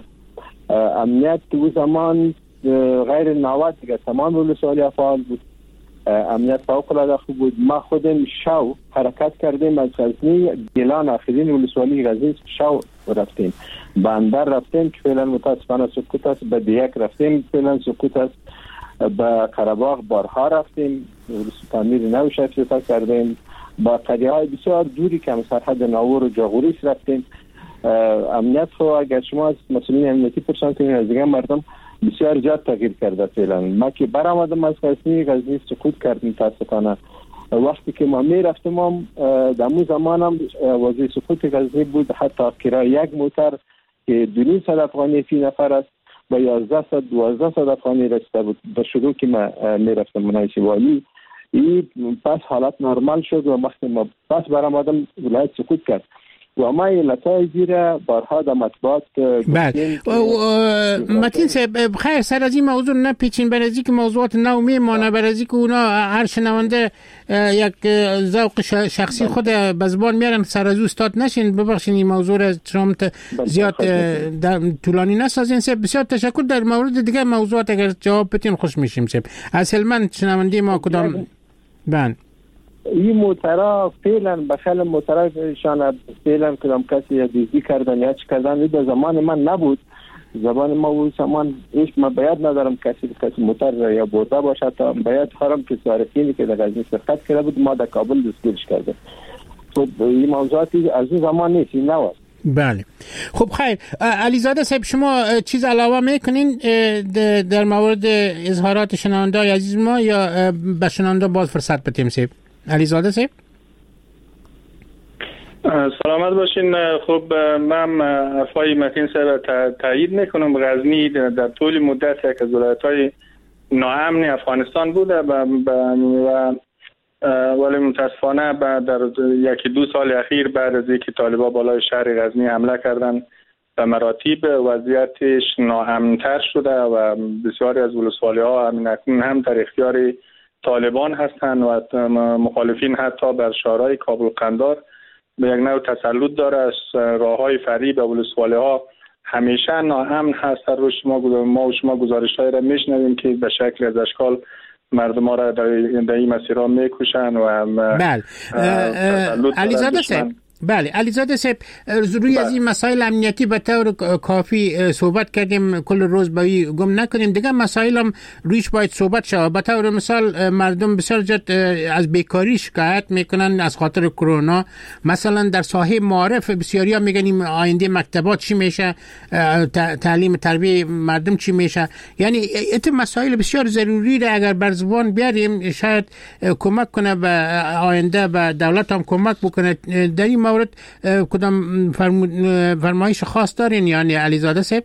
امنیت اون زمان غیر نواد دیگه تمام ولسوالی فعال بود. امنیت فوق العاده خوب بود. ما خودم شو حرکت کردیم از غزنی گیلان آخرین ولسوالی غزنی شو رفتیم. بندر رفتیم که فعلا متاسفانه سکوت است. به دیک رفتیم فعلا سکوت است. به قره‌باغ بارها رفتیم تعمیر نو شرکت کردیم. با قریه های بسیار دوری که سرحد ناور و جاغوریس رفتیم. امنیت خو اگر شما از مسئولین امنیتی پرسان کنید از دیگه مردم بسیار زیاد تغییر کرده فعلا. ما که برآمدم از غزنی غزنی سکوت کردیم متاسفانه. وقتی که ما می رفتیم هم در اون زمان هم وضع سکوت غزنی بود. حتی کرای یک موتر که دو نیم صد افغانی فی نفر است با یازده صد دوازده صد افغانی رسیده بود. به شروع که ما می رفتم منایش والی این پس حالت نرمال شد و وقتی ما پس برآمدم ولایت سکوت کرد و ما علتای زیر بارها در مطبوعات. بله متین صاحب خیر سر از این موضوع نپیچین برای که موضوعات نو میمانه برای که اونا هر شنونده یک ذوق شخصی خود به زبان میارن سر از استاد نشین. ببخشین این موضوع را شما زیاد طولانی نسازین. صاحب بسیار تشکر. در مورد دیگه موضوعات اگر جواب بدین خوش میشیم. صاحب از هلمند شنونده ما کدام بله این موترها فعلا بخل موترهشان فعلا کدام کسی یا دیزی کردن یا چی کردن این در زمان من نبود. زمان ما اون زمان ایش ما باید ندارم کسی کسی موتر یا برده باشه تا باید خارم که صارفینی که در غزنی سرخط کرده بود ما در کابل دستگیرش کرده. خب این موضوعاتی از اون زمان نیست این نوست. بله خب خیر. علیزاده صاحب شما چیز علاوه میکنین در مورد اظهارات شنونده عزیز ما یا به شنونده باز فرصت بدیم؟ صاحب علیزاده صاحب سلامت باشین. خب من افای متین صاحب تایید میکنم. غزنی در طول مدت یک از ولایت‌های ناامن افغانستان بوده و ولی متاسفانه در یکی دو سال اخیر بعد از اینکه طالبان بالای شهر غزنی حمله کردن به مراتب وضعیتش ناامن‌تر شده و بسیاری از ولسوالی‌ها همین هم در اختیار طالبان هستند و مخالفین حتی بر شهرهای کابل قندار به یک نوع تسلط داره. از راه‌های فریب ولسوالی‌ها همیشه ناامن هست. روز ما ما و شما گزارش‌هایی را میشنویم که به شکل از اشکال مردم را در این مسیرها میکشن و بله علیزاده صاحب بله علیزاده صاحب روی از این مسائل امنیتی به طور کافی صحبت کردیم، کل روز باید گم نکنیم. دیگه مسائل هم رویش باید صحبت شود. به طور مثال مردم بسیار جد از بیکاری شکایت میکنن از خاطر کرونا. مثلا در ساحه معارف بسیاری ها میگن آینده مکتبات چی میشه، تعلیم تربیه مردم چی میشه. یعنی ایت مسائل بسیار ضروری را اگر بر زبان بیاریم شاید کمک کنه به آینده، به دولت هم کمک بکنه. در این مورد کدام فرمایش خاص دارین یعنی علیزاده صاحب؟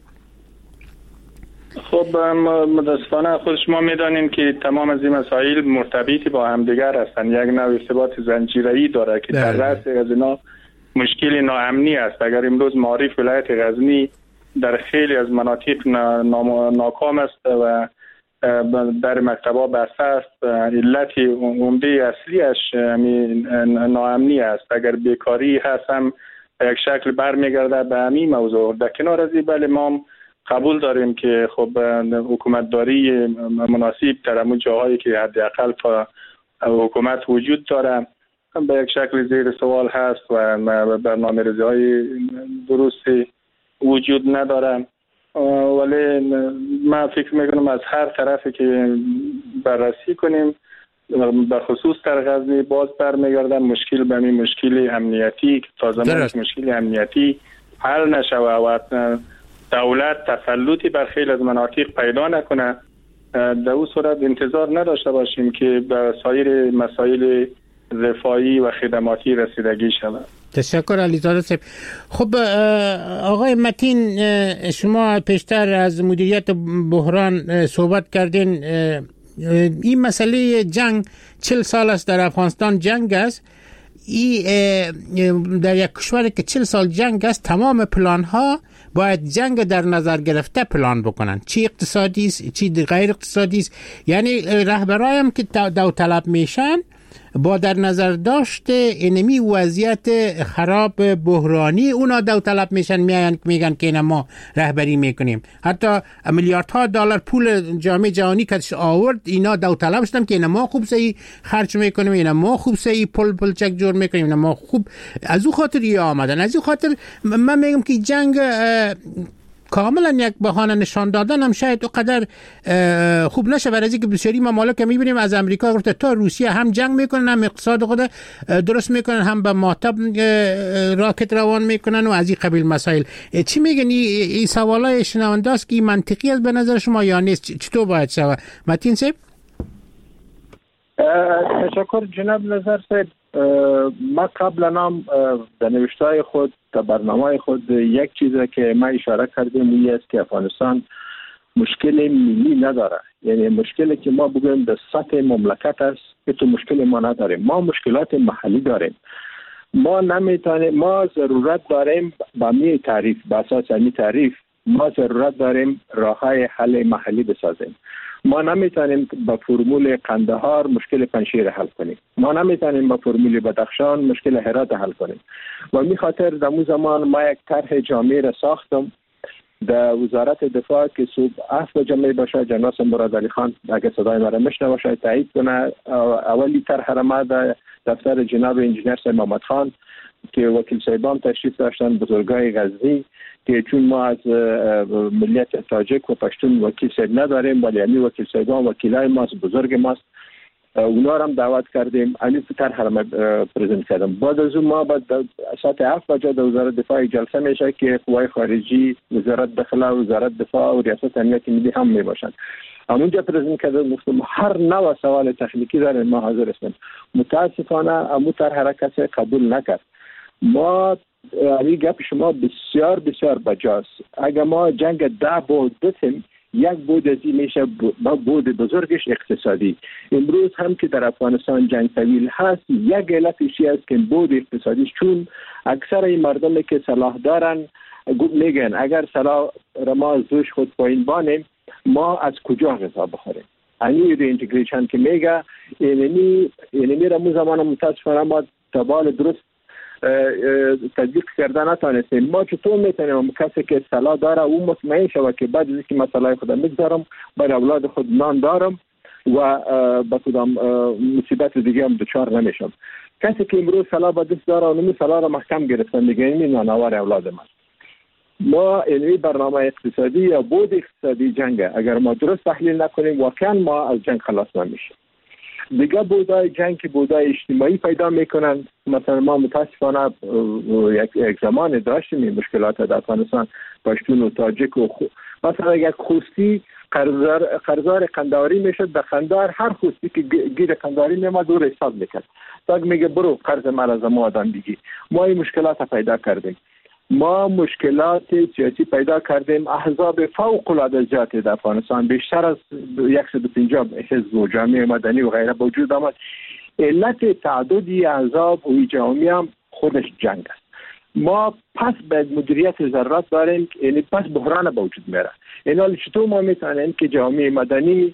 خب متاسفانه خود شما میدانیم که تمام از این مسائل مرتبط با همدیگر هستند. یک نوع ارتباط زنجیره‌ای داره که در رأس از اینا مشکل ناامنی است. اگر امروز معارف ولایت غزنی در خیلی از مناطق ناکام است و در مکتبا بسته است، علت عمده اصلیش ناامنی است. اگر بیکاری هست هم یک شکل برمیگرده به همین موضوع. در کنار از این بله ما قبول داریم که خب حکومتداری مناسب در همون جاهایی که حداقل حکومت وجود داره به یک شکل زیر سوال هست و برنامه‌ریزی های درستی وجود نداره. ولی من فکر میکنم از هر طرفی که بررسی کنیم به خصوص در غزنی باز برمیگردن مشکل به همین مشکل امنیتی که تا زمانی که مشکل امنیتی حل نشه و دولت تسلطی بر خیلی از مناطق پیدا نکنه در اون صورت انتظار نداشته باشیم که به سایر مسائل رفاهی و خدماتی رسیدگی شود. تشکر علیزاده صاحب. خب آقای متین، شما پیشتر از مدیریت بحران صحبت کردین. این مسئله جنگ چل سال است در افغانستان جنگ است. این در یک کشوری که چل سال جنگ است تمام پلان ها باید جنگ در نظر گرفته پلان بکنن، چی اقتصادی است چی غیر اقتصادی است. یعنی رهبرایم که داوطلب میشن با در نظر داشت اینمی وضعیت خراب بحرانی اونا داوطلب میشن، میان میگن که اینا ما رهبری میکنیم. حتی میلیاردها دلار پول جامعه جهانی که آورد اینا داوطلب شدن که اینا ما خوب سعی خرج میکنیم، اینا ما خوب سعی پل پلچک جور میکنیم، اینا ما خوب. از او خاطر ای آمدن. از او خاطر من میگم که جنگ کاملا یک بهانه نشان دادن هم شاید اونقدر خوب نشه. برای اینکه بسیاری ممالک میبینیم از امریکا گرفته تا روسیه هم جنگ میکنن، هم اقتصاد خود درست میکنن، هم به ماتب راکت روان میکنن و از این قبیل مسائل. چی میگن این سوالای شنونده است که منطقی است به نظر شما یا نیست؟ چطور باید شود؟ متین صاحب. تشکر جناب نظر صاحب. ما قبلا هم در نوشته‌های خود در برنامه خود یک چیزی که ما اشاره کردیم این است که افغانستان مشکل ملی نداره. یعنی مشکلی که ما بگویم در سطح مملکت است که تو مشکل ما نداریم، ما مشکلات محلی داریم. ما نمیتونیم، ما ضرورت داریم با می تعریف با اساس می تعریف ما ضرورت داریم راههای حل محلی بسازیم. ما نمیتونیم با فرمول قندهار مشکل پنشیر حل کنیم، ما نمیتونیم با فرمول بدخشان مشکل هرات حل کنیم. و می خاطر در اون زمان ما یک طرح جامع را ساختم در وزارت دفاع که صوب اصل جامعه باشه. جناب مراد علی خان اگه صدای ما را میشنوه باشه تایید کنه. اولی طرح را ما در دفتر جناب انجینر سید محمد خان که وکیل صاحبان تشریف داشتن، بزرگای غزنی که چون ما از ملیت تاجیک و پشتون وکیل صاحب نداریم ولی همین وکیل صاحبان وکیلای ماست، بزرگ ماست، اونا را هم دعوت کردیم. همین طرح را پرزنت کردم. بعد از اون ما بعد ساعت هفت بجه در وزارت دفاع جلسه میشه که قوای خارجی، وزارت داخله، وزارت دفاع و ریاست امنیت ملی هم می باشن. همونجا پرزنت کردم گفتم هر نوع سوال تکنیکی داریم ما حاضر هستیم. متاسفانه همون طرح را کسی قبول نکرد. ما این گپ شما بسیار بسیار بجاست. اگر ما جنگ ده بود بتیم یک بود از این میشه بود بزرگش اقتصادی. امروز هم که در افغانستان جنگ طویل هست، یک علتش است که بود اقتصادی، چون اکثر این مردمی که سلاح دارن میگن اگر سلاح را ما از روش خود پایین بانیم ما از کجا غذا بخوریم. اینی رینتگریشن که میگه اینمی اینمی را مو زمان متاسفانه ما تبال درست تطبیق کردن نتانستیم. ما چطور میتونیم کسی که سلاح داره او مطمئن شود که بعد از اینکه من سلاح خودم میگذارم برای اولاد خود نان دارم و با کدام مصیبت دیگه هم دچار نمیشم. کسی که امروز سلاح با دست داره اونمی سلاح را محکم گرفتن میگه این نانوار اولاد من. ما این برنامه اقتصادی یا بود اقتصادی جنگ اگر ما درست تحلیل نکنیم واقعا ما از جنگ خلاص نمیشیم. دیگه بودای جنگ که بودای اجتماعی پیدا میکنن. مثلا ما متاسفانه یک, یک زمان داشتیم مشکلات در افغانستان، پشتون و تاجیک و خو... مثلا یک خوستی قرضدار قرضدار قنداری میشد، به قندار هر خوستی که گیر قنداری میامد دور حساب میکرد تا میگه برو قرض من از ما آدم بگی. ما این مشکلات پیدا کردیم. ما مشکلات سیاسی پیدا کردیم. احزاب فوق العاده زیاد در افغانستان، بیشتر از صد و پنجاه حزب و جامعه مدنی و غیره وجود آمد. علت تعددی احزاب و جامعه هم خودش جنگ است. ما پس به مدیریت ضرورت داریم، یعنی پس بحران به وجود میاره. این حال چطور ما میتونیم که جامعه مدنی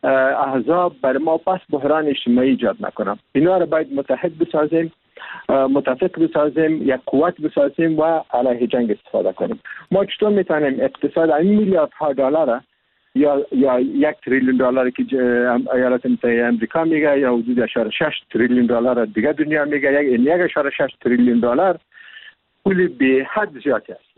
احزاب بر ما پس بحران اجتماعی ایجاد نکنم؟ اینا رو باید متحد بسازیم، متفق بسازیم، یک قوت بسازیم و علیه جنگ استفاده کنیم. ما چطور میتونیم اقتصاد این میلیاردها دلار یا یا یک تریلیون دلار که ایالات متحده آمریکا میگه یا حدود اشاره شش تریلیون دلار دیگه دنیا میگه، یک یک اشاره شش تریلیون دلار پول به حد زیاد است.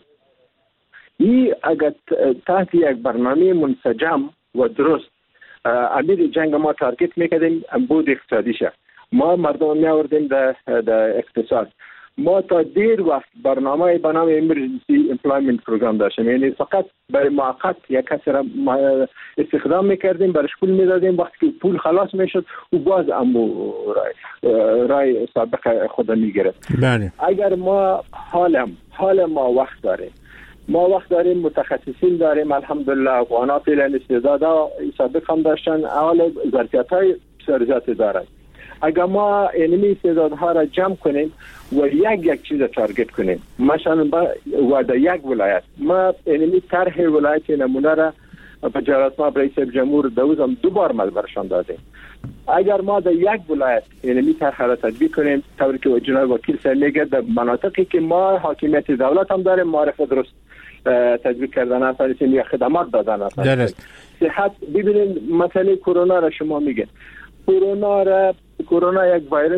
این اگر تحت یک برنامه منسجم و درست امیر جنگ ما تارگت میکردیم بود اقتصادی شه، ما مردم میاوردیم در اقتصاد. ما تا دیر وقت برنامه به نام امرجنسی امپلایمنت پروگرام داشتیم، یعنی فقط برای موقت یک کسی را استخدام میکردیم، برش پول میدادیم، وقتی که پول خلاص میشد و باز امو رای, رای سابق خود میگرفت. بله. اگر ما حالم حال ما وقت داریم ما وقت داریم متخصصین داریم، الحمدلله افغانا فعلا استعدادا سابق هم داشتن، حال ظرفیت‌های سرزیات دارند. اگر ما اینمی استعدادها را جمع کنیم و یک یک چیز را تارگت کنیم، مثلا با و در یک ولایت ما اینمی طرح ولایت نمونه را به جلالت ما رئیس جمهور دوزم دو بار مل برشان دادیم. اگر ما در یک ولایت اینمی طرح را تطبیق کنیم، طوری که جناب وکیل صاحب میگه در مناطقی که ما حاکمیت دولت هم داریم معرف درست تطبیق کردن است، یا خدمات دادن است. درست. صحت ببینید مثلا کرونا را شما میگه کرونا را کرونا یک ویروس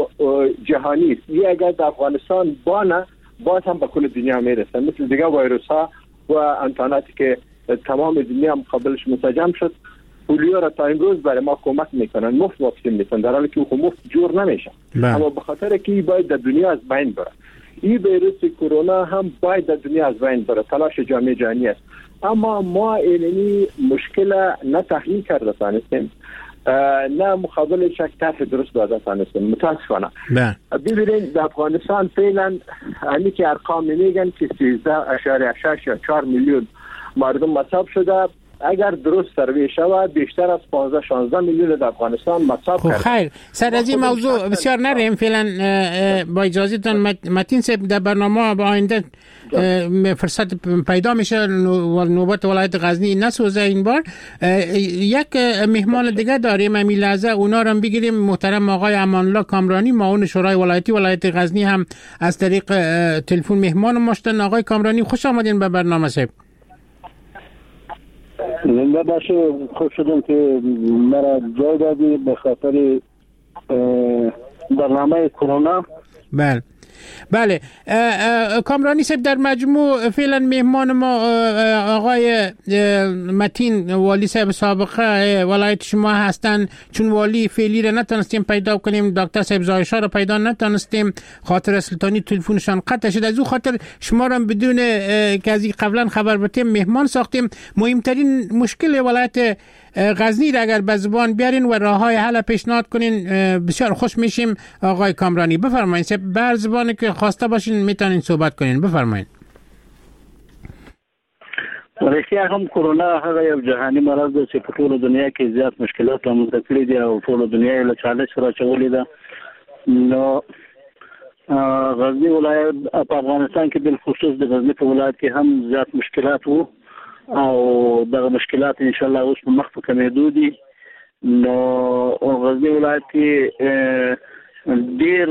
جهانی است. این اگر در افغانستان بانه باز هم به کل دنیا میرسه، مثل دیگه ویروس ها و انتاناتی که تمام دنیا مقابلش منسجم شد. پولیو را تا امروز برای ما کمک میکنن، مفت واکسین میکنن، در حالی که او مفت جور نمیشه، اما به خاطر که باید در دنیا از بین بره. این ویروس کرونا هم باید در دنیا از بین بره، تلاش جامعه جهانی است. اما ما اینی مشکل نه تحلیل کرده تانستیم، نه مقابل شک طرح درست داده تانستیم متاسفانه. ببینید در افغانستان فعلا همی که ارقام میگن که سیزده اشاره شش یا چهار میلیون مردم مصاب شده. اگر درست سروی شود بیشتر از پانزده شانزده میلیون در افغانستان مصاب کرده. خیر، سر از این موضوع بسیار نریم فعلا. با اجازهتون متین صاحب در برنامه با آینده فرصت پیدا میشه و نوبت ولایت غزنی نسوزه این بار. یک مهمان دیگه داریم همین لحظه، اونا رو بگیریم. محترم آقای امان الله کامرانی، معاون شورای ولایتی ولایت غزنی هم از طریق تلفن مهمان ما شدن. آقای کامرانی خوش آمدین به برنامه صاحب. زنده باشه، خوش شدم که مرا جای دادی به خاطر برنامه کرونا. بله بله کامرانی صاحب، در مجموع فعلا مهمان ما آقای متین والی صاحب سابقه ولایت شما هستن. چون والی فعلی را نتونستیم پیدا کنیم، دکتر صاحب زایشا را پیدا نتونستیم، خاطر سلطانی تلفنشان قطع شد، از او خاطر شما را بدون که از قبلا خبر بتیم مهمان ساختیم. مهمترین مشکل ولایت غزنی را اگر به زبان بیارین و راههای حل پیشنهاد کنین بسیار خوش میشیم. آقای کامرانی بفرمایید، بر زبانی که خواسته باشین میتونین صحبت کنین، بفرمایید. رښتیا هم کرونا هغه یو جهاني مرض دی چې په ټول دنیا کې زیات مشکلات رامنځته کړي دي او ټول دنیا یې له چالش سره اچولې ده. نو غزني ولایت په افغانستان کې بالخصوص د غزني په ولایت کې هم زیات مشکلات وو او دغه مشکلات ان شاء الله اوس په مخ په کمیدو دي. نو غزني ولایت کې ډیر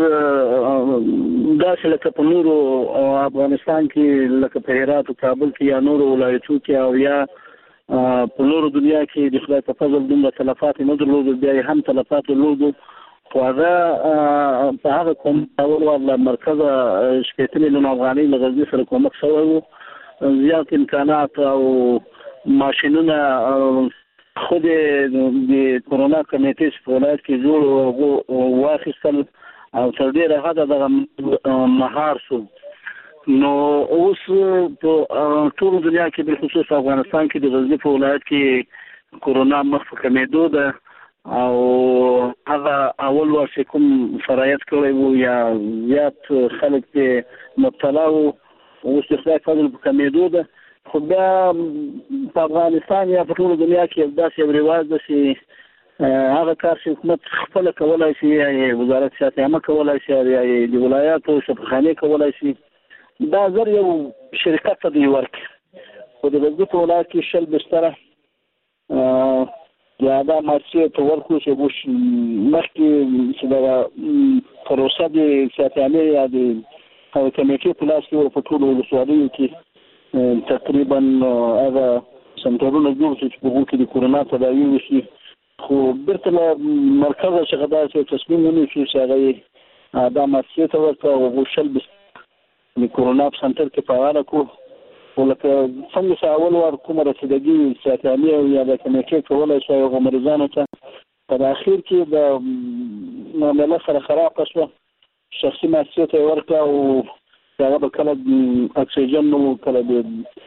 داسې لکه په نورو افغانستان کې لکه په هرات او کابل کې یا نورو ولایتو کې او یا په نورو دنیا کې د خدای په فضل دومره تلفات نه درلودل، بیا هم تلفات درلودل. خو هغه په هغه کوم ډول ولا مرکزه شپېته میلیون افغانۍ له غزني سره کومک شوی وو. زیات امکانات او ماشینونه خود د کرونا کمیټې په ولایت کې جوړ واخیستل او تر ډېره حده دغه مهار شو. نو اوس په ټول دنیا کې بالخصوص افغانستان کې د غزني په ولایت کې کرونا مخ په کمیدو ده او هغه اول وار چې کوم شرایط کړی وو یا زیات خلک پې مبتلا وو اوس د خدای فضل په کمیدو ده. خو بیا په افغانستان یا په ټول دنیا کې داسې یو رواج ده چې هغه کار چې حکومت خپله کولی شي یا وزارت صحت عامه کولی شي یا د ولایاتو شفاخانې کولی شي، دا زر یو شرکت ته دوی ورکړي. خو د غزني په ولایت کې شل بستره یا دا مارچې ته ورکړو چې موږ مخکې چې دغه پروسه د صحت عامې یا د کمیټې په لاس کې ور په ټولو ولسوالیو کې تقریبا هغه سنټرونه جوړ شي چې په هغو کې د کرونا تداوي وشي. خو بیرته له مرکزه څخه داسې تصمیم ونیسو چې هغه یې دا مارچې ته ورکړه او هغو شل د کرونا په سنټر کې فعاله کړو. خو لکه څنګه چې اول وار کومه رسیدګي صحت عامې او یا د کمیټې کولی شوی هغو مریضانو ته په اخر کې د معامله سره خرابه شوه، شخصي مارچې ته یې ورکړه او هغه به کله اکسیجن نه وو، کله به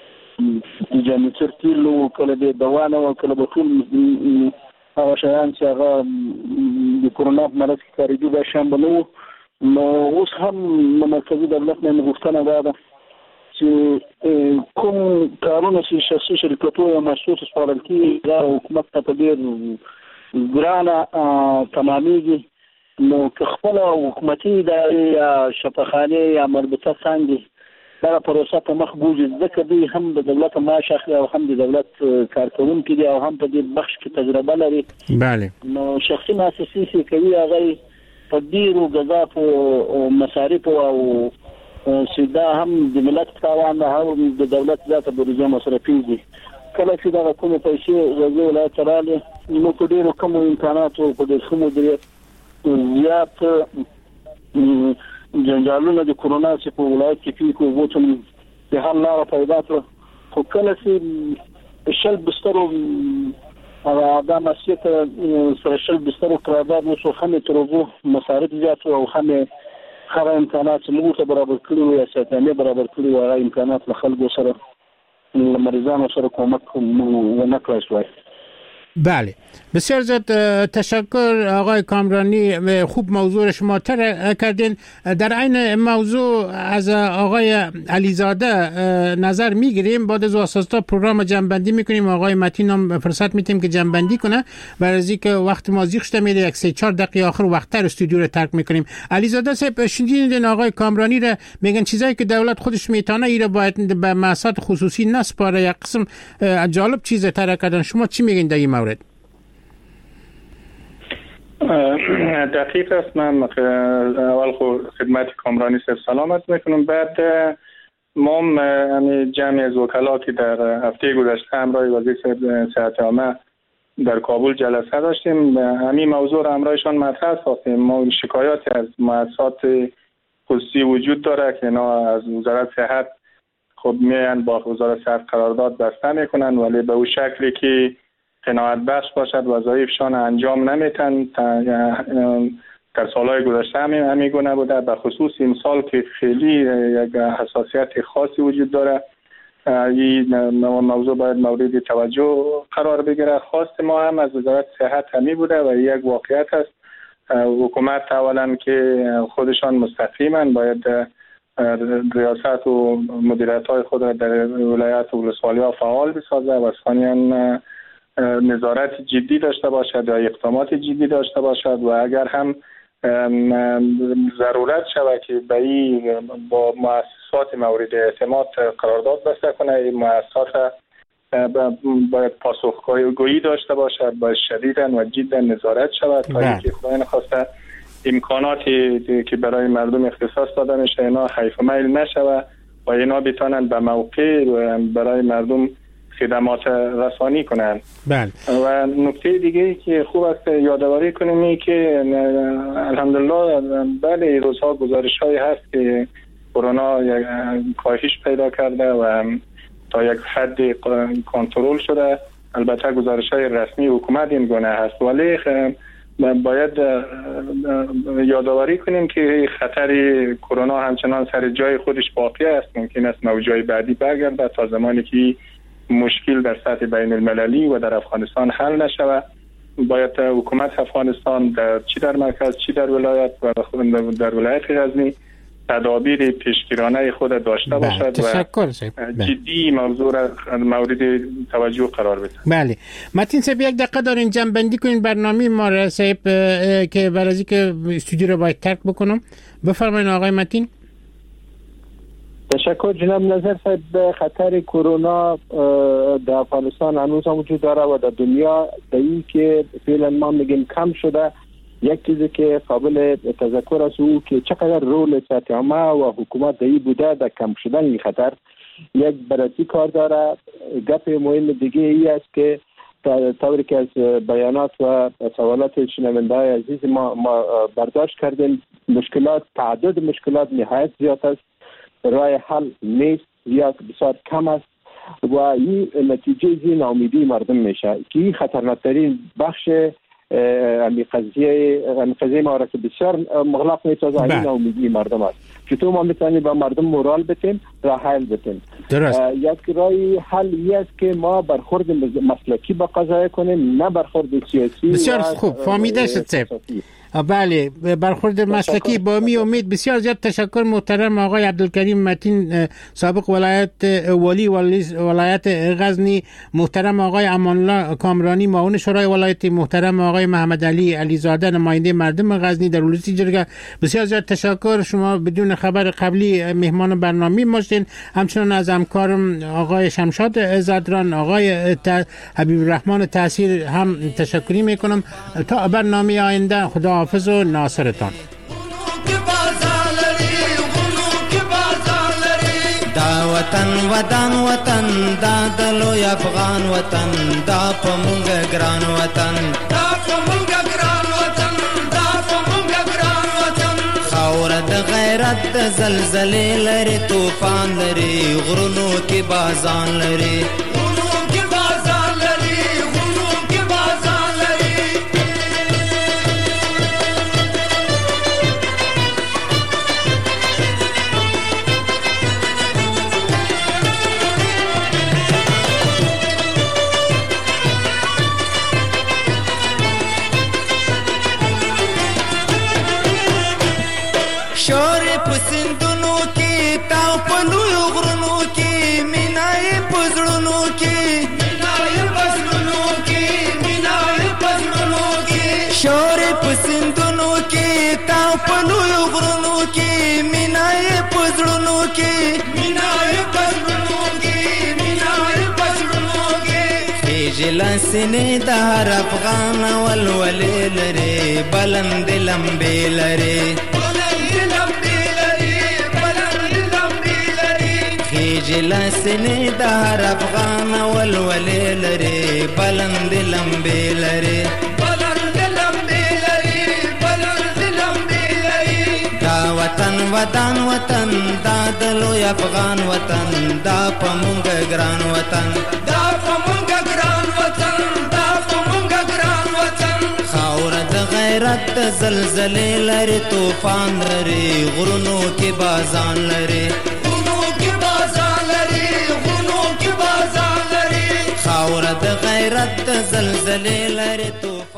د جانیتر تیل نه وو، کله به دوا نه وو، کله به ټول هغه شیان چې هغه د کرونا په مرض کې کارېدي دا شیان به نه وو. نو اوس هم له مرکزي دولت نه مې غوښتنه دا ده چې کوم کارونه چې شخصي شرکتونو یا محسوس سپارل کېږي دا حکومت ته په ډېر ګرانه تمامېږي. نو که خپله حکومتي ادارې یا شفاخانې یا مربوطه څانګې دغه پروسه په مخ بوځي، ځکه دوی هم د دولت معاش اخلي او هم د دولت کارکوونکي دي او هم په دې بخش کې تجربه لري. بله. نو شخصي مؤسسې چې کوي هغه په ډېرو ګزافو مصارفو او چې دا هم د ملت تاوان ده هم د دولت زیاته بودیجه مصرفېږي. کله چې دغه کومې پیسې غزني ولایت ته رالې نو په ډېرو کمو امکاناتو په ډېر ښه مدیریت زیات جنجالونه د کرونا چې په ولایت کې فيه کو ووتل د حل لاره پیدا کړه. خو کله چې شل بسترو هغه دا مسجد سره شل بسترو قرارداد وشو، هم تر اوبو مصارف زیات او هم هغه امکانات چې موږ ته برابر کړي وو یا صحت عامې برابر کړي وو هغه امکانات له خلکو سره له مریضانو سره کومک ونه کړای شوی. بله، بسیار زیاد تشکر آقای کامرانی، خوب موضوع شما طرح کردین. در این موضوع از آقای علیزاده نظر میگیریم، بعد از واسطه پروگرام جنبندی میکنیم. آقای متین هم فرصت میتیم که جنبندی کنه، برای از اینکه وقت ما زیغ شده میره یک سه چهار دقیقه آخر وقتتر استودیو رو ترک میکنیم. علیزاده صاحب شنیدین آقای کامرانی را میگن چیزایی که دولت خودش میتونه ایره باید به مؤسسات خصوصی نسپاره. یک قسم جالب چیز طرح کردن، شما چی میگین در این مورد؟ دقیق است. من اول خدمت کامرانی صاحب سلام عرض میکنم. بعد ما هم جمعی از وکلا که در هفته گذشته همراه وزیر صحت عامه در کابل جلسه داشتیم، همین موضوع را همراهشان مطرح ساختیم. ما شکایاتی از مؤسسات خصوصی وجود داره که اینا از وزارت صحت خب میان با وزارت صحت قرارداد بسته میکنن، ولی به اون شکلی که قناعت بخش باشد وظایفشان انجام نمیتن. در سالهای گذشته همین همین گونه بوده، به خصوص این سال که خیلی یک حساسیت خاصی وجود داره. این موضوع باید مورد توجه قرار بگیره. خواست ما هم از وزارت صحت همین بوده و یک واقعیت است. حکومت اولا که خودشان مستقیما باید ریاست و مدیریت های خود را در ولایت و ولسوالی ها فعال بسازه و ثانیاً نظارت جدی داشته باشد یا اقدامات جدی داشته باشد و اگر هم ضرورت شود که به این با مؤسسات مورد اعتماد قرارداد بسته کنه، این مؤسسات باید پاسخگویی داشته باشد، باید شدیداً و جدا نظارت شود تا اینکه خدای نخواسته امکاناتی که برای مردم اختصاص داده میشه اینا حیف میل نشود و اینا بتونن به موقع برای مردم خدمات رسانی کنند. بله. و نکته دیگه که خوب است یادآوری کنیم این که الحمدلله بله روزها گزارش های هست که کرونا کاهش پیدا کرده و تا یک حد کنترل شده. البته گزارش های رسمی حکومت این گونه هست ولی باید یادآوری کنیم که خطر کرونا همچنان سر جای خودش باقی است. ممکن است موجهای بعدی برگرده تا زمانی که مشکل در سطح بین المللی و در افغانستان حل نشود. باید حکومت افغانستان در چی در مرکز چی در ولایت و در ولایت غزنی تدابیر پیشگیرانه خود داشته باشد و جدی موضوع را مورد توجه قرار بده. بله. متین صاحب یک دقیقه دارین جمع بندی کنین برنامه ما را صاحب که برای از اینکه استودیو را باید ترک بکنم. بفرمایید آقای متین. تشکر جناب نظر صاحب. خطر کرونا در افغانستان هنوز هم وجود داره و در دنیا در این که فعلا ما میگیم کم شده. یک چیزی که قابل تذکر است او که چقدر رول سطح عامه و حکومت در این بوده در کم شدن این خطر. یک بررسی کار داره. گپ مهم دیگه ای است که طوری که از بیانات و سوالات شنونده‌های عزیز ما, ما برداشت کردیم مشکلات تعداد مشکلات نهایت زیاد است، راه حل نیست یا بسیار کم است و این نتیجه زی ناامیدی مردم میشه که این خطرناکترین بخش امی قضیه امی قضیه ما را که بسیار مغلق میسازه این ناامیدی مردم است. چطور ما میتونیم با مردم مورال بتیم راه حل بتیم. یک راه حل است که ما برخورد مسلکی با قضایا کنیم نه برخورد سیاسی. بسیار خوب فهمیده شد. بله برخورد مسلکی با می امید. بسیار زیاد تشکر محترم آقای عبدالکریم متین سابق ولایت والی ولایت غزنی، محترم آقای امانالله کامرانی معاون شورای ولایتی، محترم آقای محمد علی علیزاده نماینده مردم غزنی در ولسی جرگه. بسیار زیاد تشکر. شما بدون خبر قبلی مهمان برنامه ماشین. همچنان از همکارم آقای شمشاد زدران، آقای حبیب الرحمن تاثیر هم تشکری میکنم. تا برنامه آینده خدا حافظ و ناصرتان. دا وطن وطن وطن دا دلو افغان وطن دا پمونګ ګران وطن دا پمونګ ګران وطن دا پمونګ ګران وطن خاور د غیرت زلزلې لري طوفان لري غرونو کې بازان لري لسنې د هر افغان ولولې لري بلند لمبې لري بلند لمبې لري بلند لمبې لري خېج لسنې د هر افغان ولولې لري بلند لمبې لري بلند لمبې لري بلند لمبې لري دا وطن وطن وطن دا د لوی افغان وطن دا پمونګ ګران وطن دا پمونګ ګران وطن دا پمونګ ګران وطن خاور د غیرت زلزلې لري طوفان لري غرونو کې بازان لري غرونو کې بازان لري غرونو کې بازان لري خاور د غیرت زلزلې لري